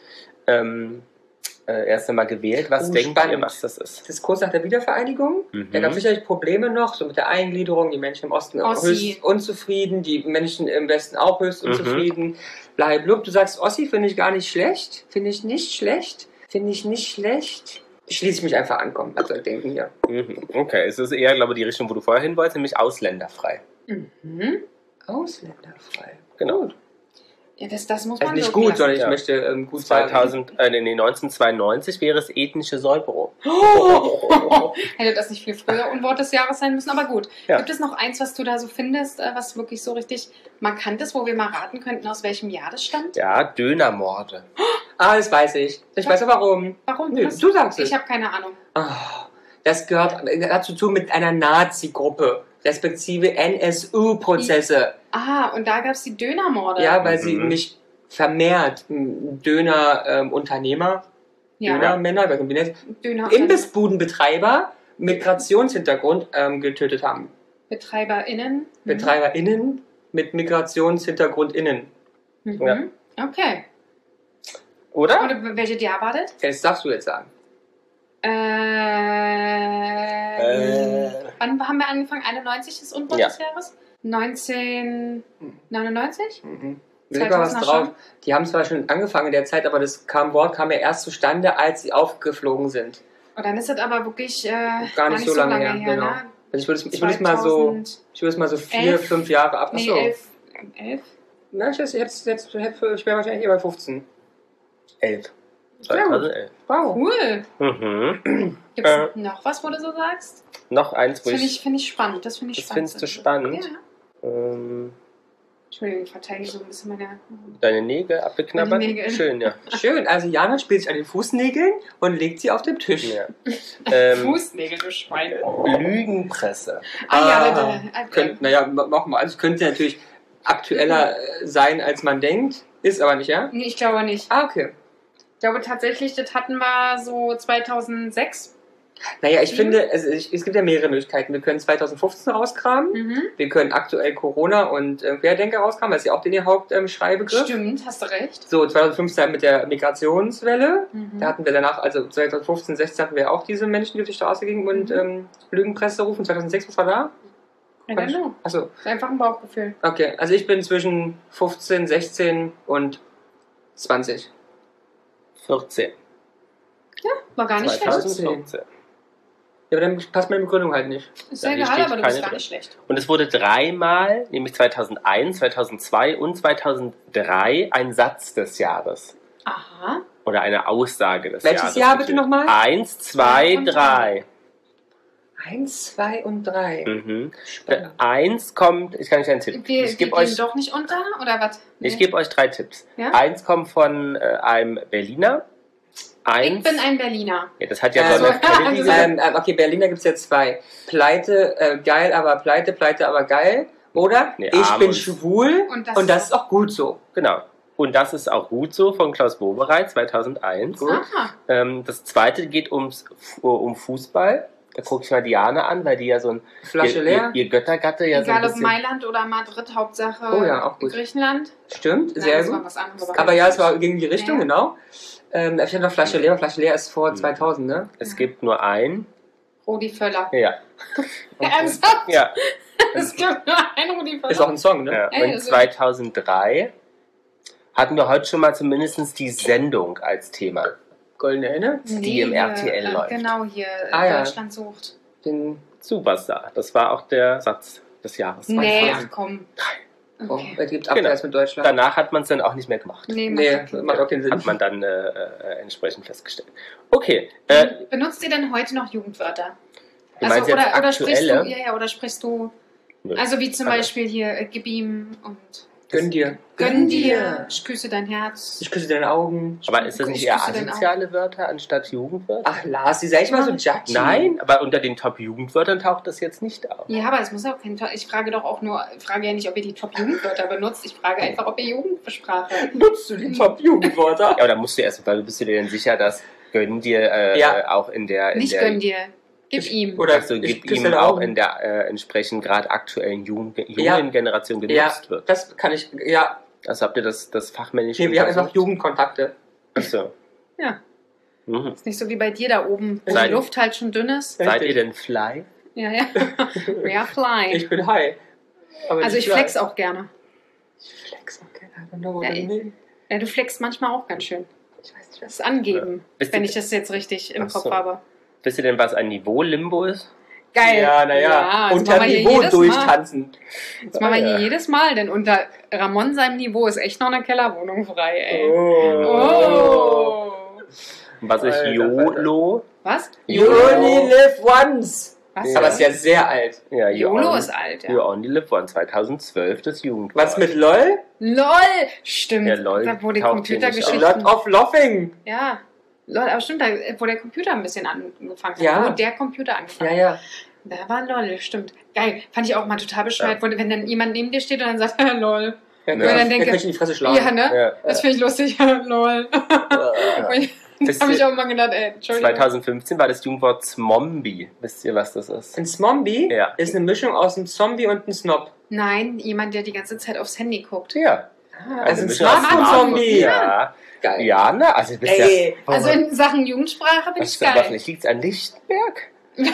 erst einmal gewählt. Was denkt spannend. ihr, was das ist? Das ist kurz nach der Wiedervereinigung. Mhm. Da gab es sicherlich Probleme noch, so mit der Eingliederung. Die Menschen im Osten Ossi. höchst unzufrieden, die Menschen im Westen auch höchst Mhm. unzufrieden. Blub, du sagst, Ossi finde ich gar nicht schlecht. Finde ich nicht schlecht. Finde ich nicht schlecht. Schließe ich mich einfach an, komm, also denken hier. Mhm. Okay, es ist eher, glaube ich, die Richtung, wo du vorher hin wolltest, nämlich ausländerfrei. Mhm. Ausländerfrei. Genau. Gut. Ja, das muss Also man nicht wirken gut, lassen. sondern ich Ja. möchte gut sagen. 1992 wäre es ethnische Säuberung. Hätte das nicht viel früher Unwort des Jahres sein müssen, aber gut. Ja. Gibt es noch eins, was du da so findest, was wirklich so richtig markant ist, wo wir mal raten könnten, aus welchem Jahr das stammt? Ja, Dönermorde. Ah, das weiß ich. Ich weiß auch warum. Warum? Nö, Was? du sagst es. Ich habe keine Ahnung. Ah, das hat zu tun mit einer Nazi-Gruppe, respektive NSU-Prozesse. Und da gab es die Dönermorde. Ja, weil sie Mhm. mich vermehrt Döner-Unternehmer, Ja. Dönermänner, wie nennt Döner Imbissbudenbetreiber, Migrationshintergrund getötet haben. BetreiberInnen. BetreiberInnen mit Migrationshintergrund innen. Mhm. Ja. Okay. Oder? Und welches Jahr war das? Das darfst du jetzt sagen. Wann haben wir angefangen? 91 ist Unwort Ja. des Jahres? 1999? Leg mal was 2000er drauf. schon? Die haben zwar schon angefangen in der Zeit, aber das Wort kam ja erst zustande, als sie aufgeflogen sind. Und dann ist das aber wirklich Gar nicht so lange her, genau. ne? Also ich würde es mal so 4, 11? 5 Jahre ab. Nee, Achso. 11. Na, jetzt ich wäre wahrscheinlich eher bei 15. 11. Sehr gut. 2011. Wow. Cool. Mhm. Gibt es noch was, wo du so sagst? Noch eins, wo Das ich... finde ich spannend. Das finde ich Das spannend. findest du spannend? Ja. Ähm, Entschuldigung, ich verteidige so ein bisschen meine... deine Nägel abgeknabbert? Meine Nägel. Schön, ja. Schön, also Jana spielt sich an den Fußnägeln und legt sie auf den Tisch. ja. Fußnägel, du Schweine. Lügenpresse. Naja, mach mal. Also es könnte natürlich aktueller sein, als man denkt. Ist aber nicht, ja? Nee, ich glaube nicht. Ah, okay. Ich glaube tatsächlich, das hatten wir so 2006. Naja, ich finde, es gibt ja mehrere Möglichkeiten. Wir können 2015 rauskramen. Mhm. Wir können aktuell Corona und Querdenker rauskramen. Das ist ja auch den Hauptschreibegriff. Stimmt, hast du recht. So, 2015 mit der Migrationswelle. Mhm. Da hatten wir danach, also 2015, 16 hatten wir auch diese Menschen, die auf die Straße gingen und Lügenpresse rufen. 2006, was war da? I don't know. Achso, Das ist einfach ein Bauchgefühl. okay. Also ich bin zwischen 15, 16 und 20. 14. War gar nicht schlecht. 2014. Ja, aber dann passt meine Begründung halt nicht. Ist Ja, ja hier egal, steht aber du keine bist gar drin. nicht schlecht. Und es wurde dreimal, nämlich 2001, 2002 und 2003, ein Satz des Jahres. Aha. Oder eine Aussage des Welches Jahres. Jahr bitte nochmal? 1, 2, und 3. 1, 2 und 3. Mhm. Spannend. 1 kommt, ich kann euch einen Tipp. Wir Ich gebe gehen euch, doch nicht unter, oder was? ich gebe euch 3 Tipps. Ja? 1 kommt von einem Berliner. Ich 1, bin ein Berliner. ja, das hat ja Also, John F. Kennedy gesagt. Okay, Berliner gibt es ja 2. Pleite, geil, aber pleite, pleite, aber geil. Oder Nee, ich arm bin und- schwul und das ist auch gut so. Genau. Und das ist auch gut so von Klaus Bobereit 2001. Gut. Aha. Das zweite geht um Fußball. Da gucke ich mal Diana an, weil die ja so ein Flasche leer. Ihr Göttergatte ja so ein Egal ob bisschen... Mailand oder Madrid, Hauptsache Oh ja, auch gut. Griechenland. Stimmt, Nein, sehr das war gut. was anderes. Aber ja, es war gegen die Richtung, Ja. genau. Ich hatte noch Flasche leer. Flasche leer ist vor 2000, ne? Es gibt nur ein. Rudi Völler. Ja. Ernsthaft? Ja. Es gibt nur einen Rudi Völler. Ist auch ein Song, ne? Ja. Ey, Und also- 2003 hatten wir heute schon mal zumindest die Sendung als Thema. Goldene Henne? die im hier, RTL läuft. Genau, hier Ja. Deutschland sucht. Den, Superstar. Das war auch der Satz des Jahres. Nee, 2000. ach komm. oh, Okay. es gibt Genau. Abwehr mit Deutschland. Danach hat man es dann auch nicht mehr gemacht. Nee, Nee, macht okay. macht auch keinen Sinn. Hat man dann entsprechend festgestellt. Okay. Benutzt ihr denn heute noch Jugendwörter? Du meinst jetzt oder sprichst du, aktuelle? oder sprichst du, Nö. also wie zum Aber- Beispiel hier, gib ihm und Gönn dir. gönn dir, ich küsse dein Herz. Ich küsse deine Augen. Aber ist das nicht Ich eher küsse deine asoziale Wörter anstatt Jugendwörter? Ach, Lars, die sag ich mal so judgy. Nein, aber unter den Top-Jugendwörtern taucht das jetzt nicht auf. Ja, aber es muss auch kein ich frage doch auch nur, ich frage ja nicht, ob ihr die Top-Jugendwörter benutzt, ich frage einfach, ob ihr Jugendsprache. Nutzt du die Top-Jugendwörter? Ja, aber da musst du erst, weil bist du dir denn sicher, dass gönn dir Ja. auch in der... Nicht der, gönn dir, gib ihm. Oder Also ich gib küsse ihm deine auch Augen. in der entsprechend gerade aktuellen jungen Ja. Generation Ja, genutzt wird. das kann ich, ja. Also habt ihr das fachmännisch Nee, wir haben einfach untersucht? Jugendkontakte. Achso. Ja, Mhm. ist nicht so wie bei dir da oben, wo Seid- die Luft halt schon dünn ist. Seid Richtig. ihr denn fly? Ja, ja. We are flying. Ich bin high. Aber Also nicht ich flex fly. auch gerne. Ich flex auch gerne. I don't know what Ja, I mean. Ja, du flexst manchmal auch ganz schön. Ich weiß nicht, Das was. ist angeben, Bist wenn du- ich das jetzt richtig im Ach so. Kopf habe. Wisst ihr denn, was ein Niveau-Limbo ist? Geil. Ja, naja. das Unter machen wir hier Niveau jedes Mal. durchtanzen. Das machen wir Ja. hier jedes Mal, denn unter Ramon seinem Niveau ist echt noch eine Kellerwohnung frei, ey. Oh. Und was ist Alter, YOLO? Was? You only live once. Was? Aber ist ja sehr alt. Ja, YOLO ist alt, You ja. only live one, 2012, das Jugendwort. Was mit LOL? LOL! Stimmt. Ja, LOL Da, wo die taucht hier nicht A Computergeschichten... lot of laughing. Ja. LOL, aber stimmt, da, wo der Computer ein bisschen angefangen hat. Ja. Wo der Computer angefangen Ja, hat. ja. Da war LOL, stimmt. Geil. Fand ich auch mal total bescheuert, wenn dann jemand neben dir steht und dann sagt, LOL. Ja, dann dann denke- kann ich in die Fresse schlagen. Ja, ne? Ja. Das finde ich lustig. LOL. Da habe ich auch mal gedacht, ey, Entschuldigung. 2015 war das Jugendwort Zombie. Wisst ihr, was das ist? Ein Zombie Ja. ist eine Mischung aus einem Zombie und einem Snob. Nein, jemand, der die ganze Zeit aufs Handy guckt. Ja. Also ein Mischung aus Smartphone-Zombie. Ja. Geil. Ja, ne? Also, du bist Ey. ja... Also in Sachen Jugendsprache bin ich was, geil. vielleicht liegt es an Lichtenberg?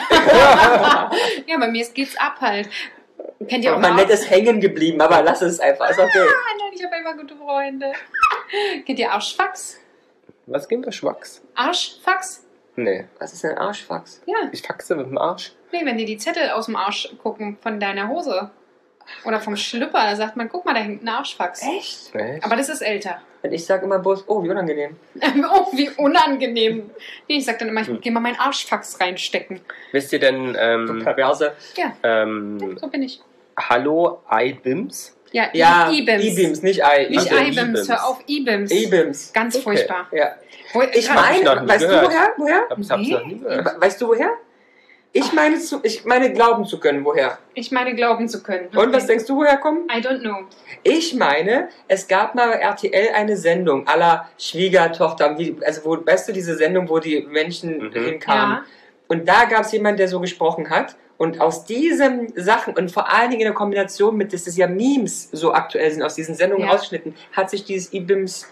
Ja, bei mir geht's ab halt. Kennt ihr auch Man mal? nett ist hängen geblieben, aber lass es einfach. Ist okay. Nein, ich habe einfach gute Freunde. Kennt ihr Arschfax? Was gibt es? Schwachs? Arschfax? Nee. Was ist denn Arschfax? Ja. Ich faxe mit dem Arsch. Nee, wenn dir die Zettel aus dem Arsch gucken von deiner Hose. Oder vom Schlüpper, da sagt man, guck mal, da hängt ein Arschfax. Echt? Nee. Aber das ist älter. Und ich sag immer bloß, oh, wie unangenehm. Oh, wie unangenehm. Nee, ich sag dann immer, ich geh mal meinen Arschfax reinstecken. Wisst ihr denn, Perverse. Ja, so bin ich. Hallo, iBims? Ja, Ja, E-Bims. E-Beams, nicht I. Nicht Also I-Bims, E-Bims. hör auf, E-Bims. E-Beams. Ganz Okay. furchtbar. Ja. Wo- Ich Hab ich noch meine, nie weißt du gehört. woher? Hab's Nee. noch nie gehört. Weißt du woher? Ich meine glauben zu können, woher. Ich meine, glauben zu können. Und was denkst du, woher kommen? I don't know. Ich meine, es gab mal bei RTL eine Sendung aller Schwiegertochter, also wo, weißt du, diese Sendung, wo die Menschen hinkamen. Ja. Und da gab es jemanden, der so gesprochen hat. Und aus diesen Sachen und vor allen Dingen in der Kombination mit, dass es ja Memes so aktuell sind, aus diesen Sendungen Ja. ausgeschnitten, hat sich dieses IBIMS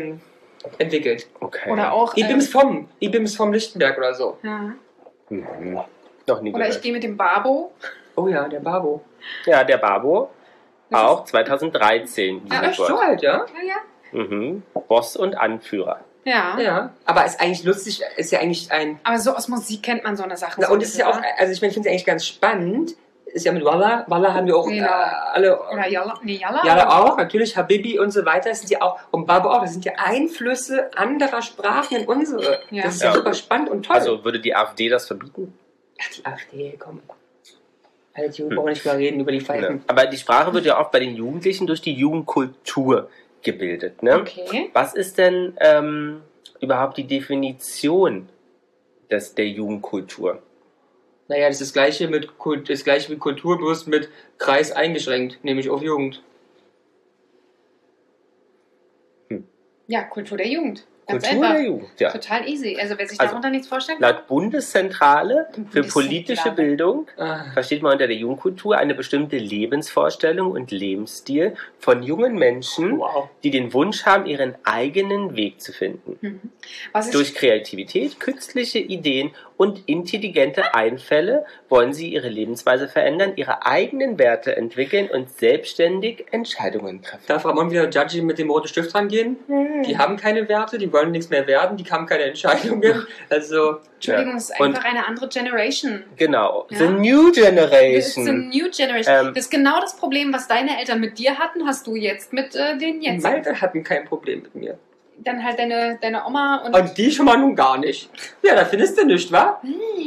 entwickelt. Okay. Oder auch. IBIMS vom Lichtenberg oder so. Ja. Mhm. Noch nie Oder ich gehört. gehe mit dem Babo. Oh ja, der Babo. Ja, der Babo. Das Auch 2013. Ja, Jugendwort. So alt, ja? Ja. Mhm. Boss und Anführer. Ja. Ja. Aber ist eigentlich lustig, ist ja eigentlich ein. Aber so aus Musik kennt man so eine Sache. Na, so und es ist ja auch, oder? also ich finde es eigentlich ganz spannend. Ist ja mit Walla. Walla haben wir auch Ja. alle. Oder Yalla. Nee, Yalla. Ja, auch, natürlich, Habibi und so weiter, das sind ja auch, und Babo auch, das sind ja Einflüsse anderer Sprachen in unsere. Ja. Das ist ja Ja. super spannend und toll. Also würde die AfD das verbieten? Ach, die AfD, komm. Halt, die brauchen nicht mehr reden über die Ja. Pfeifen. Aber die Sprache wird ja auch bei den Jugendlichen durch die Jugendkultur gebildet. Ne? Okay. Was ist denn überhaupt die Definition der Jugendkultur? Naja, das ist das gleiche wie Kultur, bloß mit Kreis eingeschränkt, nämlich auf Jugend. Ja, Kultur der Jugend. Ganz Kultur einfach. der Jugend, ja. Total easy. Also wer sich Also, darunter nichts vorstellen kann. Laut Bundeszentrale für Bundeszentrale. politische Bildung Ah. versteht man unter der Jugendkultur eine bestimmte Lebensvorstellung und Lebensstil von jungen Menschen, Wow. die den Wunsch haben, ihren eigenen Weg zu finden. Was ich, Durch Kreativität, künstliche Ideen und intelligente Einfälle wollen sie ihre Lebensweise verändern, ihre eigenen Werte entwickeln und selbstständig Entscheidungen treffen. Darf Ramon wieder Judgy mit dem roten Stift rangehen? Die haben keine Werte, die wollen nichts mehr werden, die haben keine Entscheidungen. Also, Entschuldigung, es ist Und- einfach eine andere Generation. Genau, Ja. the new Das ist eine generation. New Generation. Ähm, Das ist genau das Problem, was deine Eltern mit dir hatten, hast du jetzt mit den jetzt. Malte hatten kein Problem mit mir. Dann halt deine Oma und. Und die schon mal nun gar nicht. Ja, da findest du nicht, wa?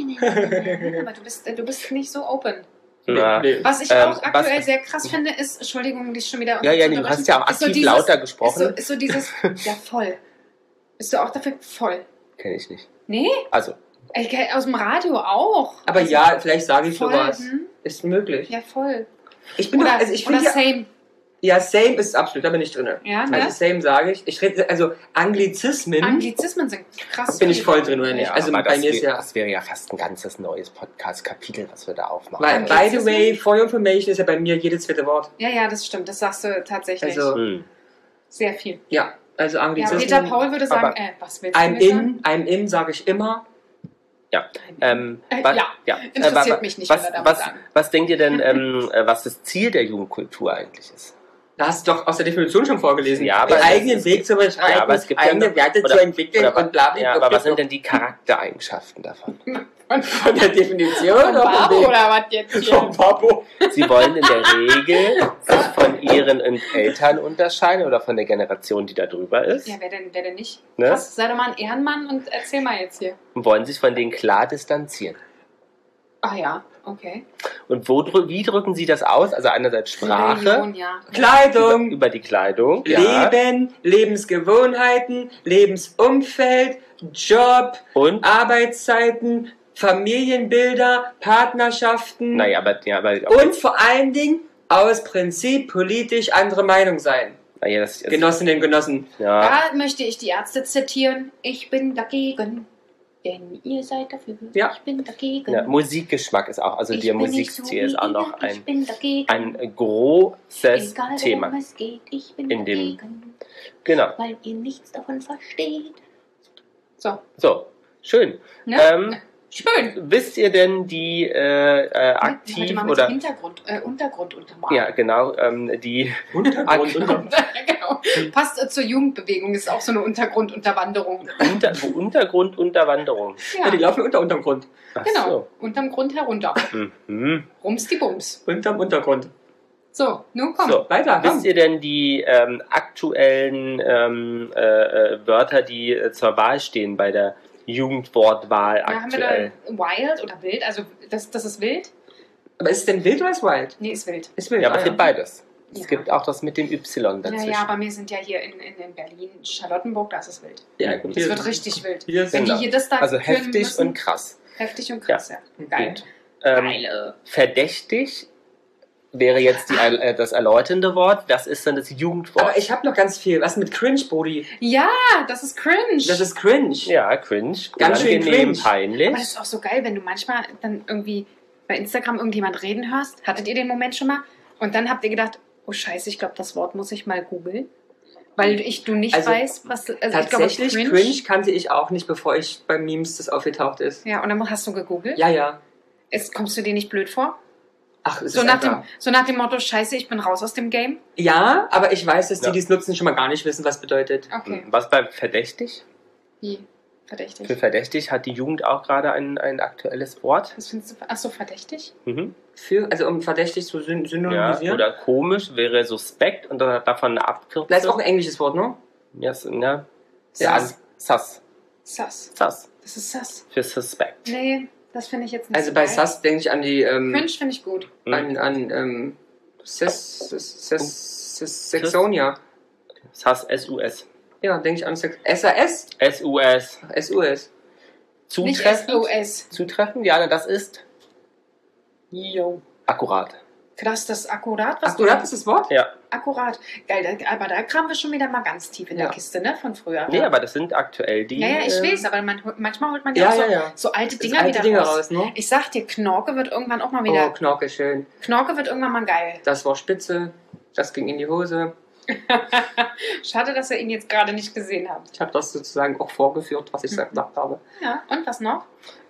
Aber du bist nicht so open. Ja. Nee. Was ich Ähm, auch aktuell was- sehr krass finde, ist, Entschuldigung, dich schon wieder Ja, ja, du unterbrechen, hast ja auch ist so aktiv dieses- lauter gesprochen. Ist so dieses, ja voll. Bist du auch dafür voll? Kenne ich nicht. Nee? Also, Ich kenn aus dem Radio auch. Aber Also, ja, vielleicht sage ich voll, sowas. hm? Ist möglich. Ja, voll. Ich bin doch, also ich finde oder ja, same. ja, same ist absolut, da bin ich drin. Ja, Also ne? same sage ich. Ich rede, also Anglizismen Anglizismen sind krass. bin ich voll drin, oder nicht? ja, Also aber bei mir ist ja. das wäre ja fast ein ganzes neues Podcast-Kapitel, was wir da aufmachen. Weil, Okay. by the way, for your information ist ja bei mir jedes zweite Wort. Ja, das stimmt. Das sagst du tatsächlich. Also, Sehr viel. ja, also Ja, Anglizismen. Peter Paul würde sagen, aber was willst du I'm mir sagen? in sage ich immer. Ja. Ja, interessiert mich nicht, was er damit was, sagt. was denkt ihr denn, was das Ziel der Jugendkultur eigentlich ist? Da hast du doch aus der Definition schon vorgelesen. Ja, aber den es- eigenen es Weg gibt- zu beschreiten, ja, aber es gibt eigene ja noch- Werte oder- zu entwickeln oder- und bla bla Ja, bla, aber bla, was sind bla. denn die Charaktereigenschaften davon? Von der Definition Von oder von Babo dem? oder was jetzt Von hier? Babo. Sie wollen in der Regel sich von ihren Eltern unterscheiden oder von der Generation, die da drüber ist, Ja, wer denn nicht? Ne? Krass, sei doch mal ein Ehrenmann und erzähl mal jetzt hier. und wollen sich von denen klar distanzieren. Ah ja, okay. Und wie drücken Sie das aus? Also einerseits Sprache, Religion, ja. Kleidung, über die Kleidung, ja, Leben, Lebensgewohnheiten, Lebensumfeld, Job, und Arbeitszeiten, Familienbilder, Partnerschaften naja, aber und vor allen Dingen aus Prinzip politisch andere Meinung sein. naja, das ist Genossinnen und Genossen. ja, Da möchte ich die Ärzte zitieren. Ich bin dagegen, denn ihr seid dafür. Ja. Ich bin dagegen. ja, Musikgeschmack ist auch, also Ich der bin nicht so Musikstil wie ist auch noch ihr, ich bin dagegen. ein großes Egal, Thema. worum es geht, ich bin In dem- dagegen, Genau. weil ihr nichts davon versteht. So, So, schön. ne? Schön. Wisst ihr denn die Heute aktiv mal mit oder Untergrund untermalen. ja genau die Untergrund, Genau. Passt zur Jugendbewegung, ist auch so eine Untergrundunterwanderung. Untergrundunterwanderung. Ja, die laufen unterm Grund. Ach Genau. Unterm Grund herunter. So. Mhm. Rums die Bums. Unterm Untergrund. So, nun komm. So, Weiter, komm. wisst ihr denn die aktuellen Wörter, die zur Wahl stehen bei der Jugendwortwahl Da haben wir aktuell? da Wild oder Wild, also das ist wild? Aber ist es denn wild oder ist wild? Nee, ist wild. Ist wild, Ja, aber es ah, gibt beides. Es Ja. gibt auch das mit dem Y dazwischen. Ja, aber wir sind ja hier in Berlin, Charlottenburg, da ist es wild. Ja, gut, Das hier- wird richtig wild. Hier Wenn sind die hier das da Also führen heftig müssen, und krass. heftig und krass, ja. Geil. Ähm, Geile. verdächtig wäre jetzt das erläuternde Wort. Das ist dann das Jugendwort. Aber ich habe noch ganz viel. Was mit Cringe, Brody? Ja, das ist cringe. Das ist cringe. ja, cringe. Ganz schön unangenehm, cringe. peinlich. Aber das ist auch so geil, wenn du manchmal dann irgendwie bei Instagram irgendjemand reden hörst. Hattet ihr den Moment schon mal? Und dann habt ihr gedacht, oh Scheiße, ich glaube, das Wort muss ich mal googeln. Weil du nicht Also, weißt, was... Also Tatsächlich, ich glaube, cringe kannte ich auch nicht, bevor ich bei Memes das aufgetaucht ist. Ja, und dann hast du gegoogelt. Ja, ja. Kommst du dir nicht blöd vor? Ach, es So ist nach, einfach... dem Motto, Scheiße, ich bin raus aus dem Game. Ja, aber ich weiß, dass die, Ja. die es nutzen, schon mal gar nicht wissen, was bedeutet. Okay. Was bei verdächtig? Wie? Verdächtig. Für verdächtig hat die Jugend auch gerade ein aktuelles Wort. Was findest du? Achso, verdächtig? Mhm. Also um verdächtig zu Ja, synonymisieren. oder komisch wäre suspekt und dann hat davon eine Abkürzung. Das ist auch ein englisches Wort, ne? Ja, ja. Sus. Sus. Sus. Sus. Das ist Sus. Für suspect. Nee, das finde ich jetzt nicht Also so bei geil. Sus denke ich an die Cringe finde ich gut. an Sexonia. Sus, S-U-S. Ja, denke ich an SAS? S-U-S. SUS. Nicht Zutreffend? SOS. Zutreffend? Ja, das ist Jo. akkurat. Krass, das ist akkurat, was Akkurat ist das Wort? Ja. Akkurat. Geil, aber da kramen wir schon wieder mal ganz tief in der Kiste, ne? Von früher. Nee, aber das sind aktuell die... Ja, ich weiß, aber manchmal holt man Ja, auch ja. so alte Das Dinger alte wieder Dinge raus. raus, ne? Ich sag dir, Knorke wird irgendwann auch mal wieder... Oh, Knorke, schön. Knorke wird irgendwann mal geil. Das war spitze. Das ging in die Hose. Schade, dass ihr ihn jetzt gerade nicht gesehen habt. Ich habe das sozusagen auch vorgeführt, was ich gesagt habe. Ja, und was noch?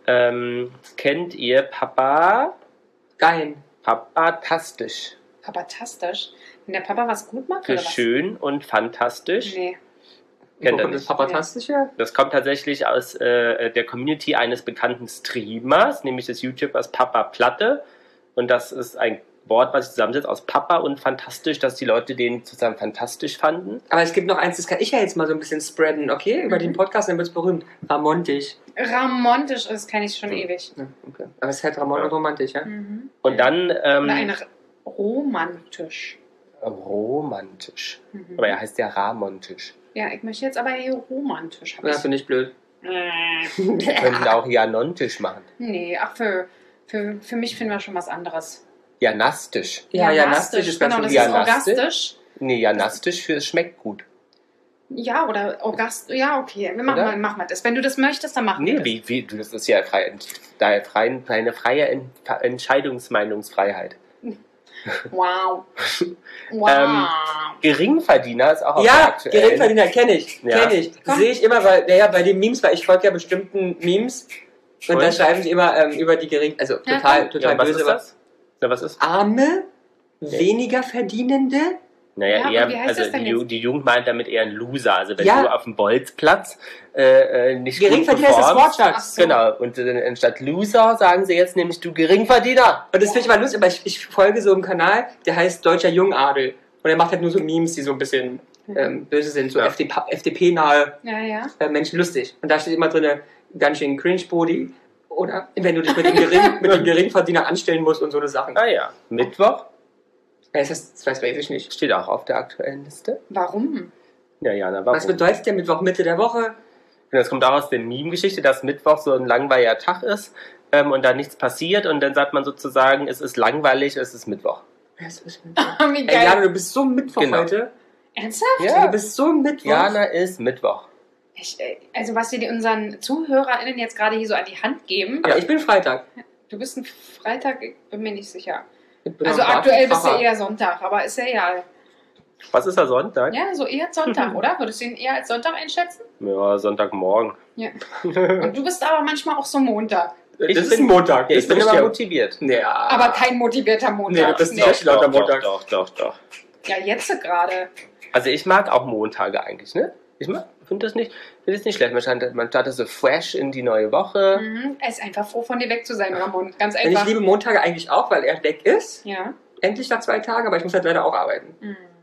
Kennt ihr Papa? Geil. Papa-tastisch. Papatastisch. Wenn der Papa was gut macht, Für oder was? schön und fantastisch. Nee. Kennt Wo ihr kommt das nicht? Papatastische? Das kommt tatsächlich aus der Community eines bekannten Streamers, nämlich des YouTubers Papa Platte. Und das ist ein Wort, was sich zusammensetzt aus Papa und fantastisch, dass die Leute den zusammen fantastisch fanden. Aber es gibt noch eins, das kann ich ja jetzt mal so ein bisschen spreaden, okay? Über den Podcast, dann wird es berühmt. Ramontisch. Ramontisch ist, kenne ich schon ewig. Ja, okay. Aber es ist halt Ramon und romantisch, ja? Mhm. Und dann Oder romantisch. romantisch. Mhm. Aber er heißt ja Ramontisch. Ja, ich möchte jetzt aber hier romantisch. Ja, finde ich blöd. Wir könnten auch Janontisch machen. Nee, ach, für mich finden wir schon was anderes. Janastisch. Ja, Janastisch ist ganz genau, das gut. ist Janastisch? orgastisch. Nee, Janastisch für es schmeckt gut. Ja, oder Orgast. Ja, okay. Wir machen, Oder? mal das. Wenn du das möchtest, dann machen wir Nee, das. wie, das ist ja eine freie Entscheidungsmeinungsfreiheit. Wow. Wow. Geringverdiener ist auch auf der Ja, aktuellen. Geringverdiener kenne ich. Ja. Kenne ich. Komm. Sehe ich immer bei den Memes, weil ich folge ja bestimmten Memes. Und da Und? schreiben sie immer über die also Ja, total Ja, was böse. ist das? Ja, was ist? Arme, weniger Verdienende. Naja, Ja, aber wie eher, heißt also das denn jetzt? die Jugend meint damit eher ein Loser. Also wenn Ja. du auf dem Bolzplatz nicht Geringverdiener ist das performst, Wortschatz. Ach so. Genau, und anstatt Loser sagen sie jetzt nämlich du Geringverdiener. Und das finde ich immer lustig, aber ich folge so einem Kanal, der heißt Deutscher Jungadel. Und er macht halt nur so Memes, die so ein bisschen böse sind, so Ja. FDP-nahe Ja, ja. Menschen lustig. Und da steht immer drin, ganz schön Cringe-Body. Oder wenn du dich mit dem Geringverdiener anstellen musst und so eine Sachen. Ah ja, Mittwoch Das weiß ich nicht. steht auch auf der aktuellen Liste. Warum? Ja, Jana, warum? Was bedeutet der Mittwoch, Mitte der Woche? Und das kommt auch aus der Meme-Geschichte, dass Mittwoch so ein langweiliger Tag ist und da nichts passiert und dann sagt man sozusagen, es ist langweilig, es ist Mittwoch. Es ist Mittwoch. Wie Ey, geil. Jana, du bist so Mittwoch Genau. heute. Ernsthaft? Du bist so Mittwoch. Jana ist Mittwoch. Also was wir unseren ZuhörerInnen jetzt gerade hier so an die Hand geben. Aber ich bin Freitag. Du bist ein Freitag, ich bin mir nicht sicher. Ich bin Also am aktuell bist du Pfarrer. eher Sonntag, aber ist ja egal. Was ist der Sonntag? Ja, so eher Sonntag, oder? Würdest du ihn eher als Sonntag einschätzen? Ja, Sonntagmorgen. Ja. Und du bist aber manchmal auch so Montag. Das Ich ist bin- ein Montag. Ja, Das ich bin bin immer ja. motiviert. Ja. Aber kein motivierter Montag. Nee, du bist nicht echt lauter Montag. Doch. Ja, jetzt gerade. Also ich mag auch Montage eigentlich, ne? Ich finde das nicht schlecht. Man startet so fresh in die neue Woche. Mhm. Er ist einfach froh, von dir weg zu sein, Ramon. Ganz Und ich einfach. liebe Montage eigentlich auch, weil er weg ist. Ja. Endlich nach 2 Tagen, aber ich muss halt leider auch arbeiten.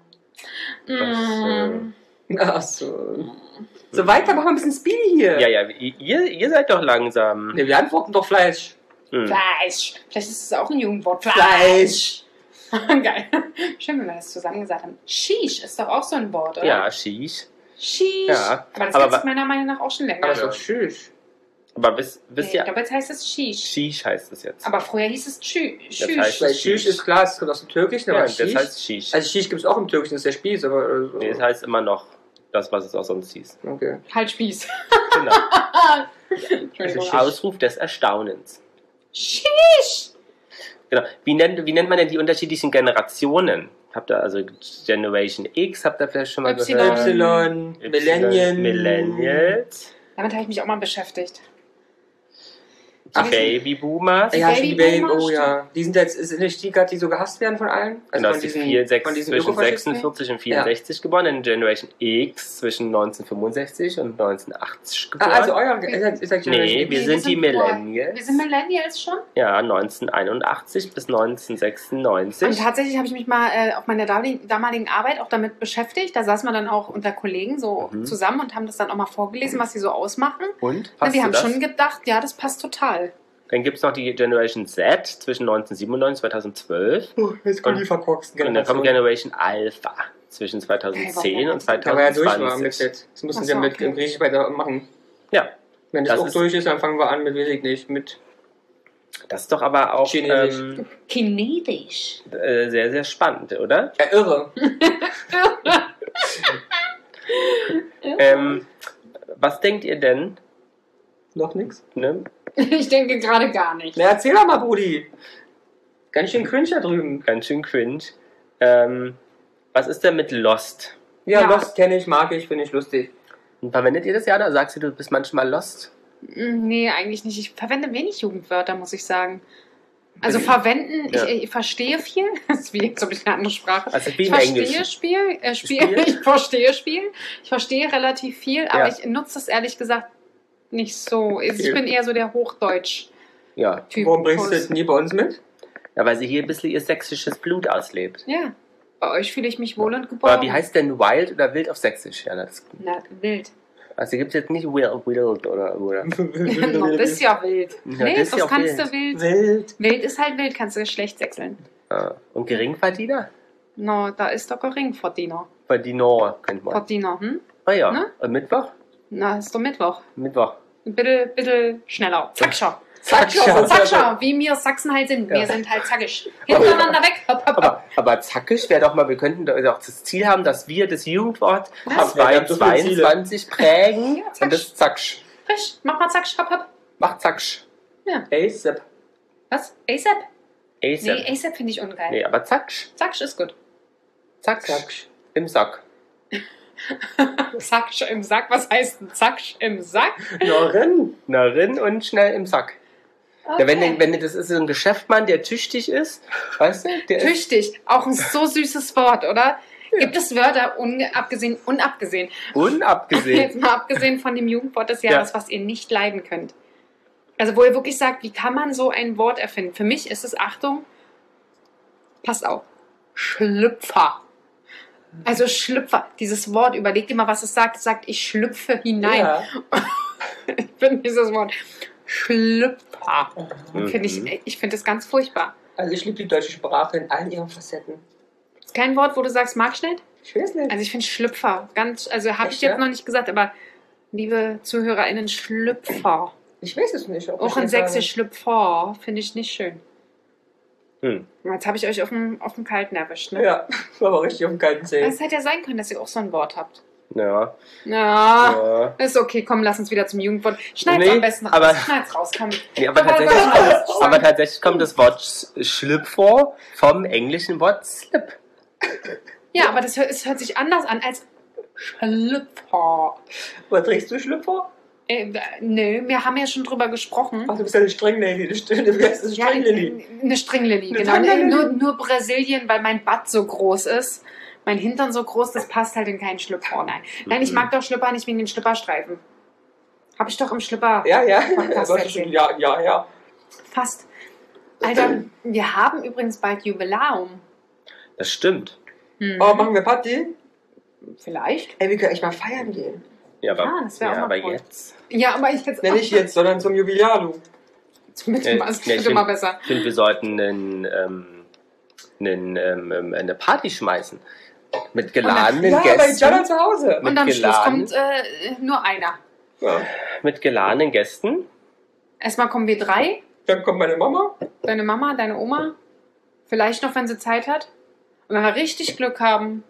Mhm. Ach so. So weiter, machen wir ein bisschen Speedy hier. Ja, ihr seid doch langsam. Nee, wir antworten doch Fleisch. Fleisch. Vielleicht ist es auch ein Jugendwort. Fleisch. Geil. Schön, wenn wir das zusammen gesagt haben. Shish ist doch auch so ein Wort, oder? Ja, Shish. Shish. Ja. Aber das Aber gibt es meiner Meinung nach auch schon länger. Aber ist doch schüch. Aber wisst Ich ihr, glaube, jetzt heißt es Shish. Shish heißt es jetzt. Aber früher hieß es Das heißt- Weil Shish ist klar, es kommt aus dem Türkischen, Ja, aber das Shish. heißt Shish. Also Shish gibt es auch im Türkischen, das ist der Spieß, aber. Nee, das heißt immer noch das, was es auch sonst hieß. Okay. halt Spieß. Genau. Entschuldigung. Shish. Ausruf des Erstaunens. Shish. Genau. Wie nennt man denn die unterschiedlichen Generationen? Habt ihr also Generation X, habt ihr vielleicht schon mal Y. gehört? Y, Millennium. Millennials. Damit habe ich mich auch mal beschäftigt. Ach, Babyboomers. Ja, schon die Babyboomer, Baby, oh ja. Die sind jetzt, ist nicht die gerade, die so gehasst werden von allen? Genau, von das ist zwischen Ökofaschisten? 46 und 64 geboren, in Generation X zwischen 1965 und 1980 geboren. Ah, also euer, ist das Nee, wir sind die Millennials. Wir sind Millennials schon. Ja, 1981 bis 1996. Und tatsächlich habe ich mich mal auf meiner damaligen Arbeit auch damit beschäftigt. Da saßen wir dann auch unter Kollegen so zusammen und haben das dann auch mal vorgelesen, was sie so ausmachen. Und? Na, Passt wir dir haben das? schon gedacht, ja, das passt total. Dann gibt es noch die Generation Z zwischen 1997 und 2012. Oh, jetzt kommen die verkorksten Und dann kommt Generation Alpha zwischen 2010 und Da war ja durch war mit 2020. jetzt. Das müssen Ach wir so, mit okay. Griechisch weitermachen. Ja, Wenn das Das auch ist- durch ist, dann fangen wir an mit, weiß ich nicht, mit Das ist doch aber auch Chinesisch. Chinesisch. sehr, sehr spannend, oder? Ja, irre. Was denkt ihr denn? Noch nix. Ne? Ich denke gerade gar nicht. Na, erzähl doch mal, Brudi. Ganz schön cringe da drüben. Ganz schön cringe. Was ist denn mit Lost? Ja, Ja. Lost kenne ich, mag ich, finde ich lustig. Und verwendet ihr das ja? Da sagst du bist manchmal Lost? Nee, eigentlich nicht. Ich verwende wenig Jugendwörter, muss ich sagen. Also verwenden, Ja. ich verstehe viel. Das ist wie jetzt so ein bisschen eine andere Sprache. Also wie Ich im verstehe Englischen. Spiel. Spiel? Ich verstehe Spiel. Ich verstehe relativ viel, aber Ja. ich nutze das ehrlich gesagt nicht so. Ich Viel. bin eher so der Hochdeutsch-Typ. Ja. Warum bringst du das nie bei uns mit? Ja, weil sie hier ein bisschen ihr sächsisches Blut auslebt. Ja. Bei euch fühle ich mich wohl und geborgen. Aber wie heißt denn Wild oder Wild auf Sächsisch? Ja, das, Na, wild. also gibt es jetzt nicht Wild oder. No, das ist ja wild. Ja, Nee, das ist was ja auch kannst wild. du wild? Wild. Wild ist halt wild, kannst du schlecht sechseln. Ja. Und Geringverdiener? No, da ist doch Geringverdiener. Verdiener, könnte man. Verdiener, hm? Ah ja. Ne? Und Mittwoch? Na, ist doch Mittwoch. Mittwoch. Bitte schneller. Zackscher. Zackscher. Zackscher, wie wir Sachsen halt sind. Ja. Wir sind halt zackisch. Hintereinander weg. Hopp, hopp, hopp. Aber zackisch wäre doch mal, wir könnten doch das Ziel haben, dass wir das Jugendwort Was? Ja, wir haben so viele 2022 prägen. Ja, Und das ist zacksch. Frisch. Mach mal zacksch, hopp, hopp. Macht zacksch. ASAP. Was? ASAP? ASAP. Nee, ASAP finde ich ungeil. Nee, aber zacksch. Zacksch ist gut. Zacksch. Zacksch. Im Sack. Zacksch im Sack. Was heißt denn Zacksch im Sack? Norin. Na, rin und schnell im Sack. Ja, wenn das ist so ein Geschäftsmann, der tüchtig ist, weißt du? Der ist, Tüchtig. Auch ein so süßes Wort, oder? Gibt es Wörter, unabgesehen, unabgesehen. jetzt mal abgesehen von dem Jugendwort des Jahres, was ihr nicht leiden könnt? Also wo ihr wirklich sagt, wie kann man so ein Wort erfinden? Für mich ist es, Achtung, passt auf, Schlüpfer. Also Schlüpfer, dieses Wort, überlegt ihr mal, was es sagt. Es sagt, ich schlüpfe hinein. Ja. Ich finde dieses Wort Schlüpfer. Mhm. Ich finde das ganz furchtbar. Also ich liebe die deutsche Sprache in allen ihren Facetten. Ist kein Wort, wo du sagst, mag ich nicht? Ich weiß nicht. Also ich finde Schlüpfer ganz, also habe ich Echt, jetzt ja? noch nicht gesagt, aber liebe ZuhörerInnen, Schlüpfer. Ich weiß es nicht. ob Auch ich in das Sächsisch Schlüpfer finde ich nicht schön. Hm. Jetzt habe ich euch auf dem Kalten erwischt, sage. ne? Ja, war aber richtig auf dem kalten Zeh. Es hätte ja sein können, dass ihr auch so ein Wort habt. Ja. Ja, Ja. ist okay, komm, lass uns wieder zum Jugendwort. Schneid's Nee, am besten raus. aber- Schneid's raus, komm. Nee, aber tatsächlich kommt das Wort Schlüpfer vom englischen Wort Slip. Ja, aber es hört sich anders an als Schlüpfer. Was trägst du, Schlüpfer? Nö, wir haben ja schon drüber gesprochen. Ach, du bist ja eine Stringlady. Wie heißt das? Ja, Stringlady. eine Stringlady, Eine genau. Stringlady. Nur Brasilien, weil mein Butt so groß ist. Mein Hintern so groß, das passt halt in keinen Schlüpfer. Nein, ich mag doch Schlüpper nicht wegen den Schlüpperstreifen. Habe ich doch im Schlüpper Ja, ja. Podcast Aber erzählt. ja. Fast. Alter, wir haben übrigens bald Jubiläum. Das stimmt. Oh, machen wir Party? Vielleicht. Ey, wir können echt mal feiern gehen. Ja, aber, Ja, das wär auch mal aber cool. jetzt. Ja, aber ich jetzt Ne, nicht jetzt, sondern zum Jubiläum. Mit dem ich wird immer besser. finde, wir sollten eine Party schmeißen. Mit geladenen Ja, bei Gästen. Jana zu Hause. Und am Schluss geladen. kommt nur einer. Ja. Mit geladenen Gästen. Erstmal kommen wir 3. Dann kommt meine Mama. Deine Mama, deine Oma. Vielleicht noch, wenn sie Zeit hat. Und wenn wir richtig Glück haben,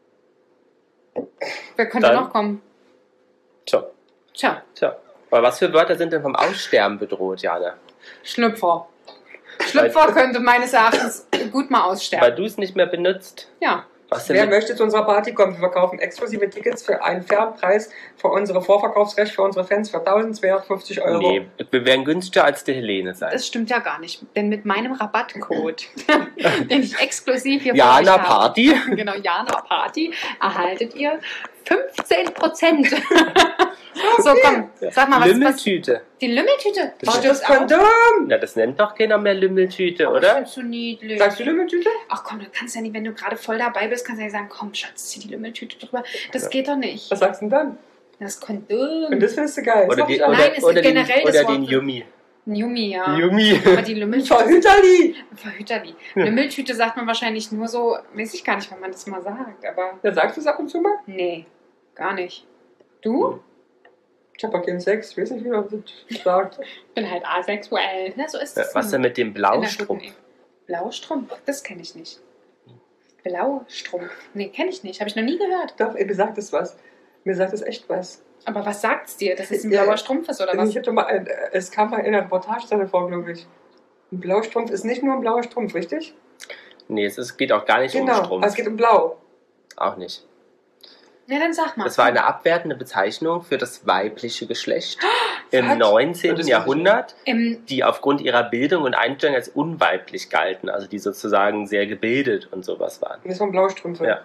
wer könnte Dann- noch kommen? Tja. Tja, Aber was für Wörter sind denn vom Aussterben bedroht, Jana? Schlüpfer. Schlüpfer könnte meines Erachtens gut mal Weil aussterben. du es nicht mehr benutzt. Ja. Was denn Wer mit, möchte zu unserer Party kommen? Wir verkaufen exklusive Tickets für einen fairen Preis für unsere Vorverkaufsrecht für unsere Fans für 1250 €. Nee, wir wären günstiger als die Helene sein. Das stimmt ja gar nicht. Denn mit meinem Rabattcode, den ich exklusiv hier für Jana euch habe, Party. genau, Jana Party, erhaltet ihr 15%. So, komm, sag mal, was Lümmeltüte. die Lümmeltüte? Das Ach, das auch. Kondom! Na, das nennt doch keiner mehr Lümmeltüte, Aber oder? Das ist so niedlich. Sagst du Lümmeltüte? Ach komm, du kannst ja nicht, wenn du gerade voll dabei bist, kannst du ja nicht sagen, komm Schatz, zieh die Lümmeltüte drüber. Das geht doch nicht. Was sagst du denn dann? Das Kondom. Und das findest du geil. Oder, Das die, mach ich auch. Nein, es ist oder, den, generell das oder Wort. den Yummi. Ein Yummi, ja. Yummi. Aber die Lümmeltüte. Verhüterli! Verhüterli. Lümmeltüte sagt man wahrscheinlich nur so, weiß ich gar nicht, wenn man das mal sagt, aber Ja, sagst du es ab und zu mal? nee, gar nicht. Du? Ich habe auch keinen Sex, ich weiß nicht, wie man das sagt. Ich bin halt asexuell. Ja, so ist es. Was denn mit dem Blaustrumpf? Blaustrumpf? Das kenne ich nicht. Blaustrumpf? Nee, kenne ich nicht. Habe ich noch nie gehört. Doch, mir sagt es was. Mir sagt es echt was. Aber was sagt's dir? Dass es ein blauer Strumpf ist oder was? Ich hatte mal es kam mal in der Reportage vor, glaube ich. Ein Blaustrumpf ist nicht nur ein blauer Strumpf, richtig? Nee, es geht auch gar nicht um Genau, Strumpf. es geht um Blau. Auch nicht. Ja, dann sag mal. Das war eine abwertende Bezeichnung für das weibliche Geschlecht im Was? 19. Das Jahrhundert, Im, die aufgrund ihrer Bildung und Einstellung als unweiblich galten, also die sozusagen sehr gebildet und sowas waren. Das waren Blaustrümpfe. Ja.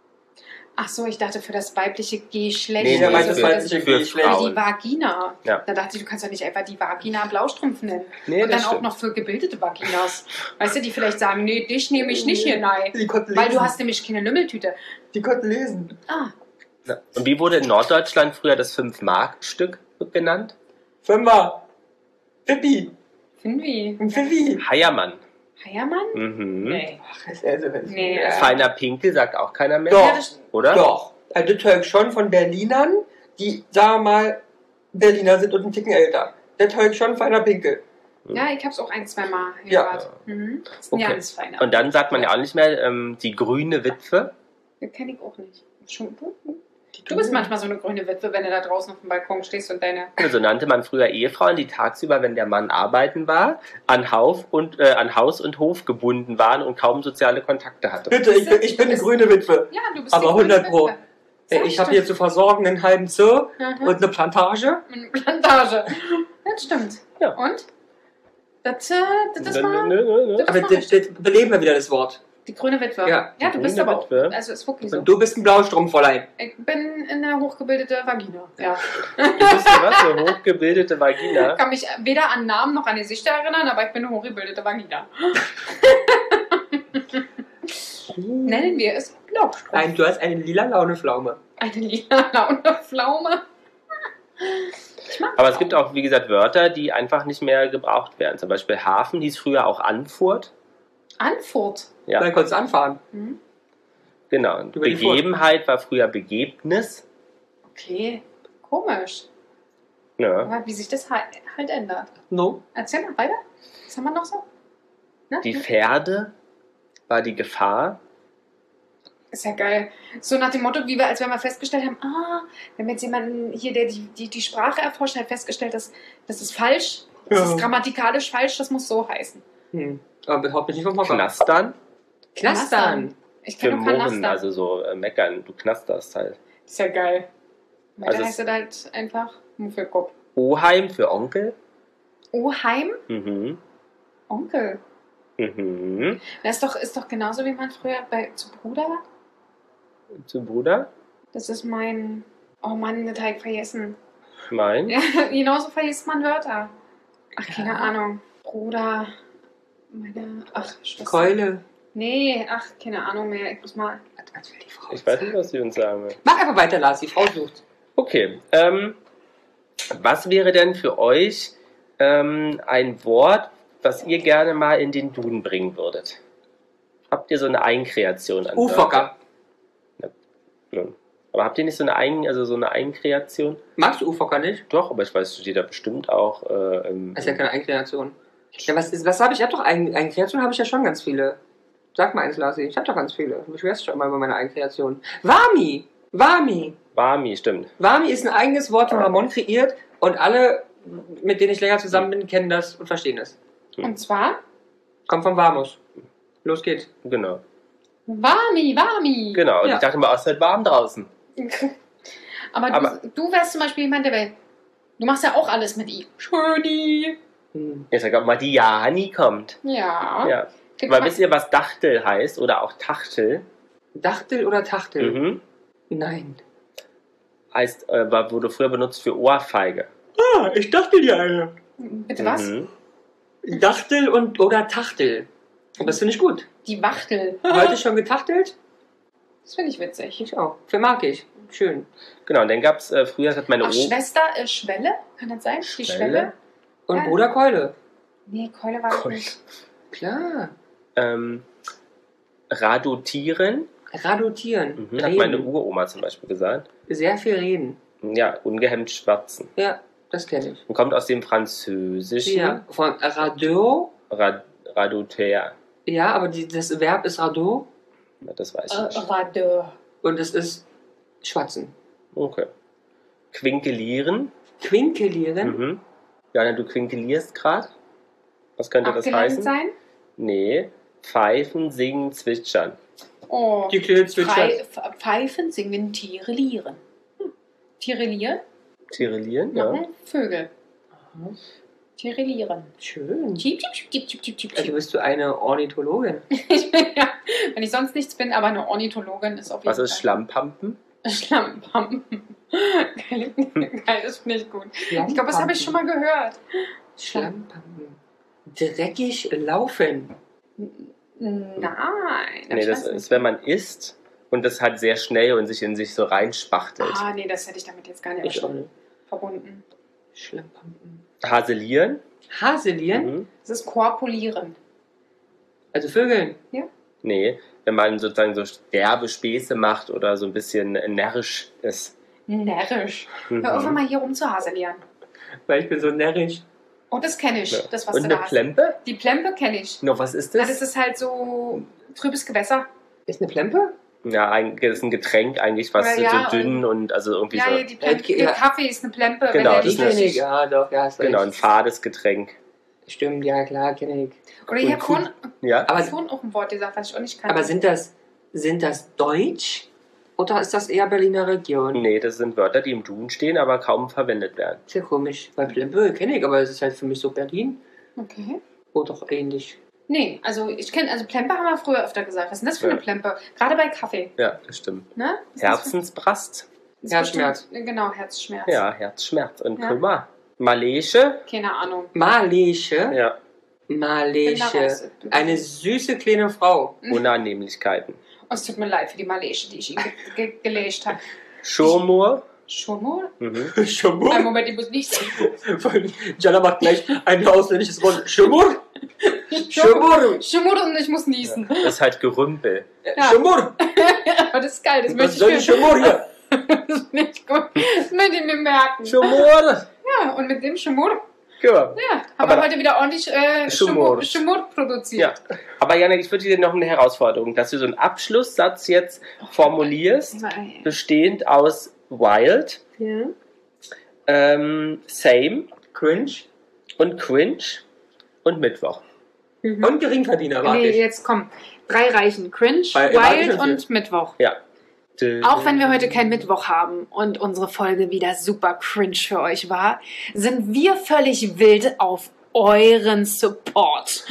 ach so, ich dachte für das weibliche Geschlecht. Nee, Ja, nee, weil das für, weibliche für Geschlecht. Die Frauen. Vagina. Ja. Da dachte ich, du kannst doch nicht einfach die Vagina Blaustrumpf nennen. Nee, und dann das auch stimmt. noch für gebildete Vaginas. Weißt du, die vielleicht sagen, nee, dich nehme ich nicht hier, nein. Die konnten Weil lesen. du hast nämlich keine Lümmeltüte. Die konnten lesen. Ah, Ja. Und wie wurde in Norddeutschland früher das 5-Mark-Stück genannt? Fünfer. Pippi. Finvi. Ein Pippi. Heiermann. Heiermann? Mhm. Nee. Ach, das ist also Nee, ja. Feiner Pinkel sagt auch keiner mehr, Doch. Ja, das, oder? Doch. Also das höre ich schon von Berlinern, die, sagen wir mal, Berliner sind und einen Ticken älter. Das höre ich schon feiner Pinkel. ja, ich hab's auch ein, zwei Mal Ja. gehört. Mhm. Das ist ein Okay. ganz feiner. Und dann sagt man ja auch nicht mehr die grüne Witwe. Das kenne ich auch nicht. Schon, du bist manchmal so eine grüne Witwe, wenn du da draußen auf dem Balkon stehst und deine... So nannte man früher Ehefrauen, die tagsüber, wenn der Mann arbeiten war, an Haus und Hof gebunden waren und kaum soziale Kontakte hatte. Bitte, ich bin eine grüne Witwe. Ja, du bist Aber die grüne 100 Pro. Witwe. Sag Ich habe hier zu versorgen einen halben Zoo Mhm. und eine Plantage. Eine Plantage. Das stimmt. Ja. Und? Das ist mal... Nö. Das Aber mach ich. das beleben wir wieder das Wort. Die grüne Witwe. Ja, ja die du bist grüne aber auch... Witwe. Also ist wirklich so. Und du bist ein Blaustrumpfräulein. Ich bin eine hochgebildete Vagina. Ja. Du bist ja was, eine hochgebildete Vagina. Ich kann mich weder an Namen noch an Gesichter erinnern, aber ich bin eine hochgebildete Vagina. Nennen wir es Blaustrumpf. Du hast eine lila Launeflaume. Eine lila Launeflaume. Aber es gibt auch, wie gesagt, Wörter, die einfach nicht mehr gebraucht werden. Zum Beispiel Hafen hieß früher auch Anfurt. Anfurt. Ja, Dann konntest du anfahren. Hm? genau. Und Über die Furt. Begebenheit war früher Begebnis. Okay, komisch. Ja. Aber wie sich das halt ändert. No. Erzähl mal weiter. Was haben wir noch so? Ne? Die Pferde war die Gefahr. Ist ja geil. So nach dem Motto, als wir mal festgestellt haben, wir haben jetzt jemanden hier, der die Sprache erforscht hat, festgestellt, dass das ist falsch, das Ja. ist grammatikalisch falsch, das muss so heißen. Aber überhaupt nicht vom Hocker. Knastern. Knastern. Ich Für kann nur Murren, Kanaster. also so meckern. Du knasterst halt. Ist ja geil. Weil Also da es- heißt es halt einfach Muffelkopf. Oheim für Onkel. Oheim? Mhm. Onkel. Mhm. Das ist doch genauso wie man früher zu Bruder. Zu Bruder. Das ist mein... Oh Mann, das habe ich vergessen. Mein. Ja, genauso vergisst man Wörter. Ach, keine Ja. Ahnung. Bruder... Schwester. Keule. Nee, keine Ahnung mehr. Ich muss mal... Was will die Frau? Ich weiß nicht, was sie uns sagen will. Mach einfach weiter, Lars. Die Frau sucht. Okay. Was wäre denn für euch ein Wort, was ihr gerne mal in den Duden bringen würdet? Habt ihr so eine Eigenkreation an Ufocker. Wörtern? Aber habt ihr nicht so eine Eigenkreation? Magst du Ufocker nicht? Doch, aber ich weiß, steht da bestimmt auch. Das ist ja keine Eigenkreation. Ja, was habe ich? Ich habe doch Eigenkreation, habe ich ja schon ganz viele. Sag mal eins, Larsi. Ich habe doch ganz viele. Du beschwerst dich schon mal über meine Eigenkreation. Wami. Wami, stimmt. Wami ist ein eigenes Wort von Ramon kreiert und alle, mit denen ich länger zusammen bin, kennen das und verstehen es. Und zwar... Kommt von Vamos. Los geht's. Genau. Wami. Genau. Und Ja. ich dachte mal, es ist halt warm draußen. Aber du wärst zum Beispiel jemand, du machst ja auch alles mit I. Schöni. Ich sag auch mal, die Jani kommt. Ja. Ja. Gibt Aber mal- wisst ihr, was Dachtel heißt oder auch Tachtel? Dachtel oder Tachtel? Mhm. Nein. Heißt, wurde früher benutzt für Ohrfeige. Ich dachte dir eine. Bitte was? Mhm. Dachtel oder Tachtel. Und das finde ich gut. Die Wachtel. Heute schon getachtelt? Das finde ich witzig. Ich auch. Für mag ich. Schön. Genau, und dann gab es früher, das hat meine Ach, Schwester, Schwelle? Kann das sein? Die Schwelle? Schwelle? Und Ja. Bruder Keule. Nee, Keule war Keule. nicht. Klar. Radotieren. Radotieren. Hat meine Uroma zum Beispiel gesagt. Sehr viel reden. Ja, ungehemmt schwatzen. Ja, das kenne ich. Und kommt aus dem Französischen. Ja, von Radeau. Radoter. Ja, aber das Verb ist Radeau Das weiß ich nicht. Radeur. und es ist schwatzen. Okay. Quinkelieren. Quinkelieren. Mhm. Jana, du quinkelierst gerade. Was könnte das Abgelenkt heißen? sein? Nee. Pfeifen, singen, zwitschern. Oh. Die Kleine zwitschert. Pfeifen, singen, Tiere lieren. Tiere lieren? Tirelieren, ja. Machen Vögel. Tiere lieren. Schön. Tiep, tiep, tiep, tiep, tiep, tiep, Also tiep. bist du eine Ornithologin. Ja, wenn ich sonst nichts bin, aber eine Ornithologin ist auf jeden Was ist Schlammpampen? Schlammpampen. Geil, das finde ich gut. Ich glaube, das habe ich schon mal gehört. Schlammpampen. Dreckig laufen. Nein. Nee, das ist, wenn man isst und das halt sehr schnell und sich in sich so reinspachtelt. Ah, nee, das hätte ich damit jetzt gar nicht Ich auch nicht. verbunden. Schlammpampen. Haselieren. Haselieren? Mhm. Das ist Korpulieren. Also Vögeln. Nee, wenn man sozusagen so derbe Späße macht oder so ein bisschen närrisch ist. Närrisch. Mhm. Hör auf, mal hier rumzuhaselieren. Weil ich bin so närrisch. Oh, das kenne ich. Ja. Das, was Und du eine da hast. Plempe? Die Plempe kenne ich. No, was ist Na, das? das ist halt so trübes Gewässer. Ist eine Plempe? Ja, das ist ein Getränk eigentlich, was Ja, so dünn und also irgendwie Ja, so. ja, die Plempe, Ja. Kaffee ist eine Plempe. Genau, wenn der das Die nicht ist kenne ich. richtig- Ja, doch, ja, hast Genau, ein recht. fades Getränk. Stimmt, ja, klar, kenne ich. Oder ich Und habe vorhin Ja? Aber, auch ein Wort gesagt, was ich auch nicht kannte. aber sind das Deutsch? Oder ist das eher Berliner Region? Nee, das sind Wörter, die im Duden stehen, aber kaum verwendet werden. Sehr komisch. Weil Plempe kenne ich, aber es ist halt für mich so Berlin. Okay. Oder doch ähnlich. Nee, also ich kenne, also Plempe haben wir früher öfter gesagt. Was ist denn das für Ja. eine Plempe? Gerade bei Kaffee, Ja, das stimmt. ne? Was ist das Herzensbrast. für- ist Herzschmerz. bestimmt- Genau, Herzschmerz. Ja, Herzschmerz und Ja. Kummer. Malesche. Keine Ahnung. Malesche. Ja, Bin da Malesche. raus. Eine süße kleine Frau. Unannehmlichkeiten. Oh, es tut mir leid für die Malesche, die ich Ihnen gelegt habe. Schurmur. Schon mal? Mhm. Schumur. Einen Moment, ich muss nicht sagen. Jana macht gleich ein ausländisches Wort. Schumur. Schumur. Schumur und ich muss niesen. Das ist halt Gerümpel. Ja. Schumur. Aber das ist geil, das Was möchte soll ich ich Schumur hier? Das ist nicht gut. Das möchte ich mir merken. Schurmur. Ja, und mit dem Schumur, Ja. ja, haben Aber wir heute wieder ordentlich Schumur. Schumur produziert. Ja. Aber Jana, ich würde dir noch eine Herausforderung, dass du so einen Abschlusssatz jetzt formulierst, bestehend aus Wild, Ja. Same Cringe. und Cringe und Mittwoch. Und Geringverdiener mag Nee, ich. jetzt komm. 3 reichen. Cringe, Weil- mag ich Wild schon und Mittwoch. Ja. Auch wenn wir heute keinen Mittwoch haben und unsere Folge wieder super cringe für euch war, sind wir völlig wild auf euren Support.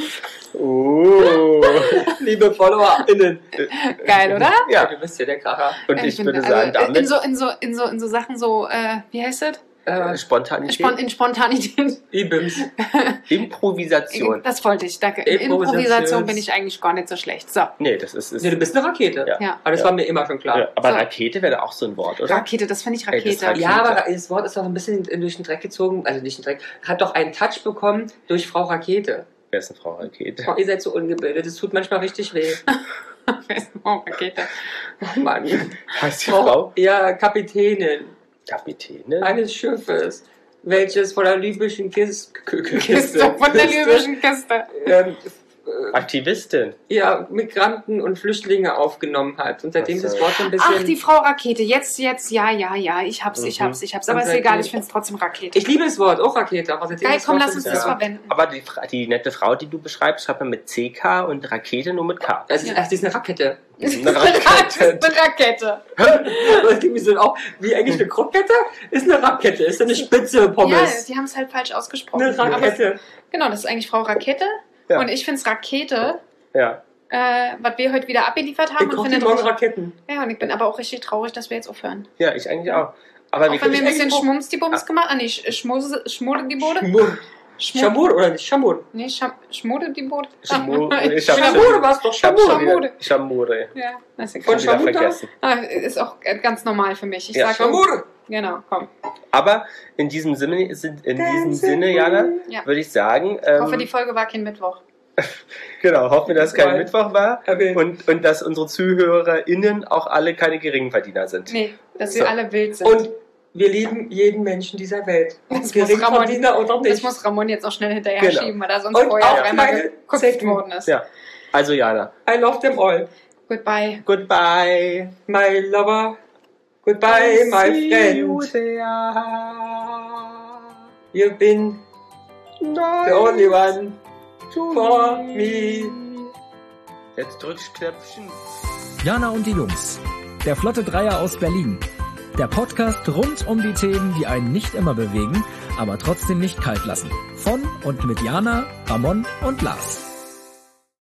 Liebe FollowerInnen. Geil, oder? Ja, Du bist ja der Kracher. und ich bin- würde sagen, damit in so Sachen so, wie heißt das? Spontanität, In Spontanität. E-Bims. Improvisation. Das wollte ich, danke. In Improvisation. Improvisation bin ich eigentlich gar nicht so schlecht. So, Nee, das ist Nee, du bist eine Rakete. Ja. ja. Aber das Ja. war mir immer schon klar. ja, aber So. Rakete wäre auch so ein Wort, oder? Rakete, das finde ich Ey, das Rakete. hat- Ja, aber das Wort ist doch ein bisschen durch den Dreck gezogen. Also nicht den Dreck. Hat doch einen Touch bekommen durch Frau Rakete. Wer ist eine Frau Rakete? Oh, ihr seid so ungebildet. Es tut manchmal richtig weh. Oh, Rakete. Oh Mann. Heißt die Frau? Ja, Kapitänin Kapitäne? eines Schiffes, welches von der libyschen Kiste von der libyschen Kiste. Aktivistin. Ja, Migranten und Flüchtlinge aufgenommen hat. Und seitdem Ach so. ist das Wort so ein bisschen... Ach, die Frau Rakete. Jetzt, ja, ich hab's. Aber Und ist egal, seitdem- ich finde es trotzdem Rakete. Ich liebe das Wort, auch Rakete. Aber seitdem Geil, ist komm, Wort lass so uns ein das bisschen- verwenden. Aber die nette Frau, die du beschreibst, schreibt man mit CK und Rakete nur mit K. Das ist, ach, die ist eine Rakete. Das ist eine Rakete. Das klingt wie so auch, wie eigentlich eine Krokette? Ist eine Rakete, ist eine spitze Ja, Pommes. die haben es halt falsch ausgesprochen. Eine Aber, Rakete. genau, das ist eigentlich Frau Rakete. Ja. Und ich finde es Rakete, Ja. was wir heute wieder abgeliefert Ich haben. Und koche finde die morgen Raketen. ja, und ich bin aber auch richtig traurig, dass wir jetzt aufhören. Ja, ich eigentlich auch. Aber Auch wenn wir ein bisschen eigentlich auch- Schmums die Bums gemacht haben. Nee, Schmode die Bode. Schamur. Schamur oder nicht? Schamur. Nee, Schmode die Bode. Schamur war es doch, Schamur. Schamur. Schamure. Ja, das ist Von egal. Schon wieder Schamuta? vergessen. Ist auch ganz normal für mich. Ich Ja, sag Schamur. Genau, komm. Aber in diesem Sinne, Jana, Ja. würde ich sagen, Ich hoffe, die Folge war kein Mittwoch. genau, hoffen wir, dass kein Weil- Mittwoch war Okay. und dass unsere ZuhörerInnen auch alle keine Geringverdiener sind. Nee, dass So. wir alle wild sind. Und Wir lieben jeden Menschen dieser Welt. Das Geringverdiener oder Das nicht. muss Ramon jetzt auch schnell hinterher Genau. schieben, weil er sonst Und vorher auch auch einmal meine geguckt Zecken. worden ist. Ja. Also Jana. I love them all. Goodbye. Goodbye. My lover. Goodbye, my friend. You've been the only one for me. Jetzt drückst Knöpfchen. Jana und die Jungs. Der Flotte Dreier aus Berlin. Der Podcast rund um die Themen, die einen nicht immer bewegen, aber trotzdem nicht kalt lassen. Von und mit Jana, Ramon und Lars.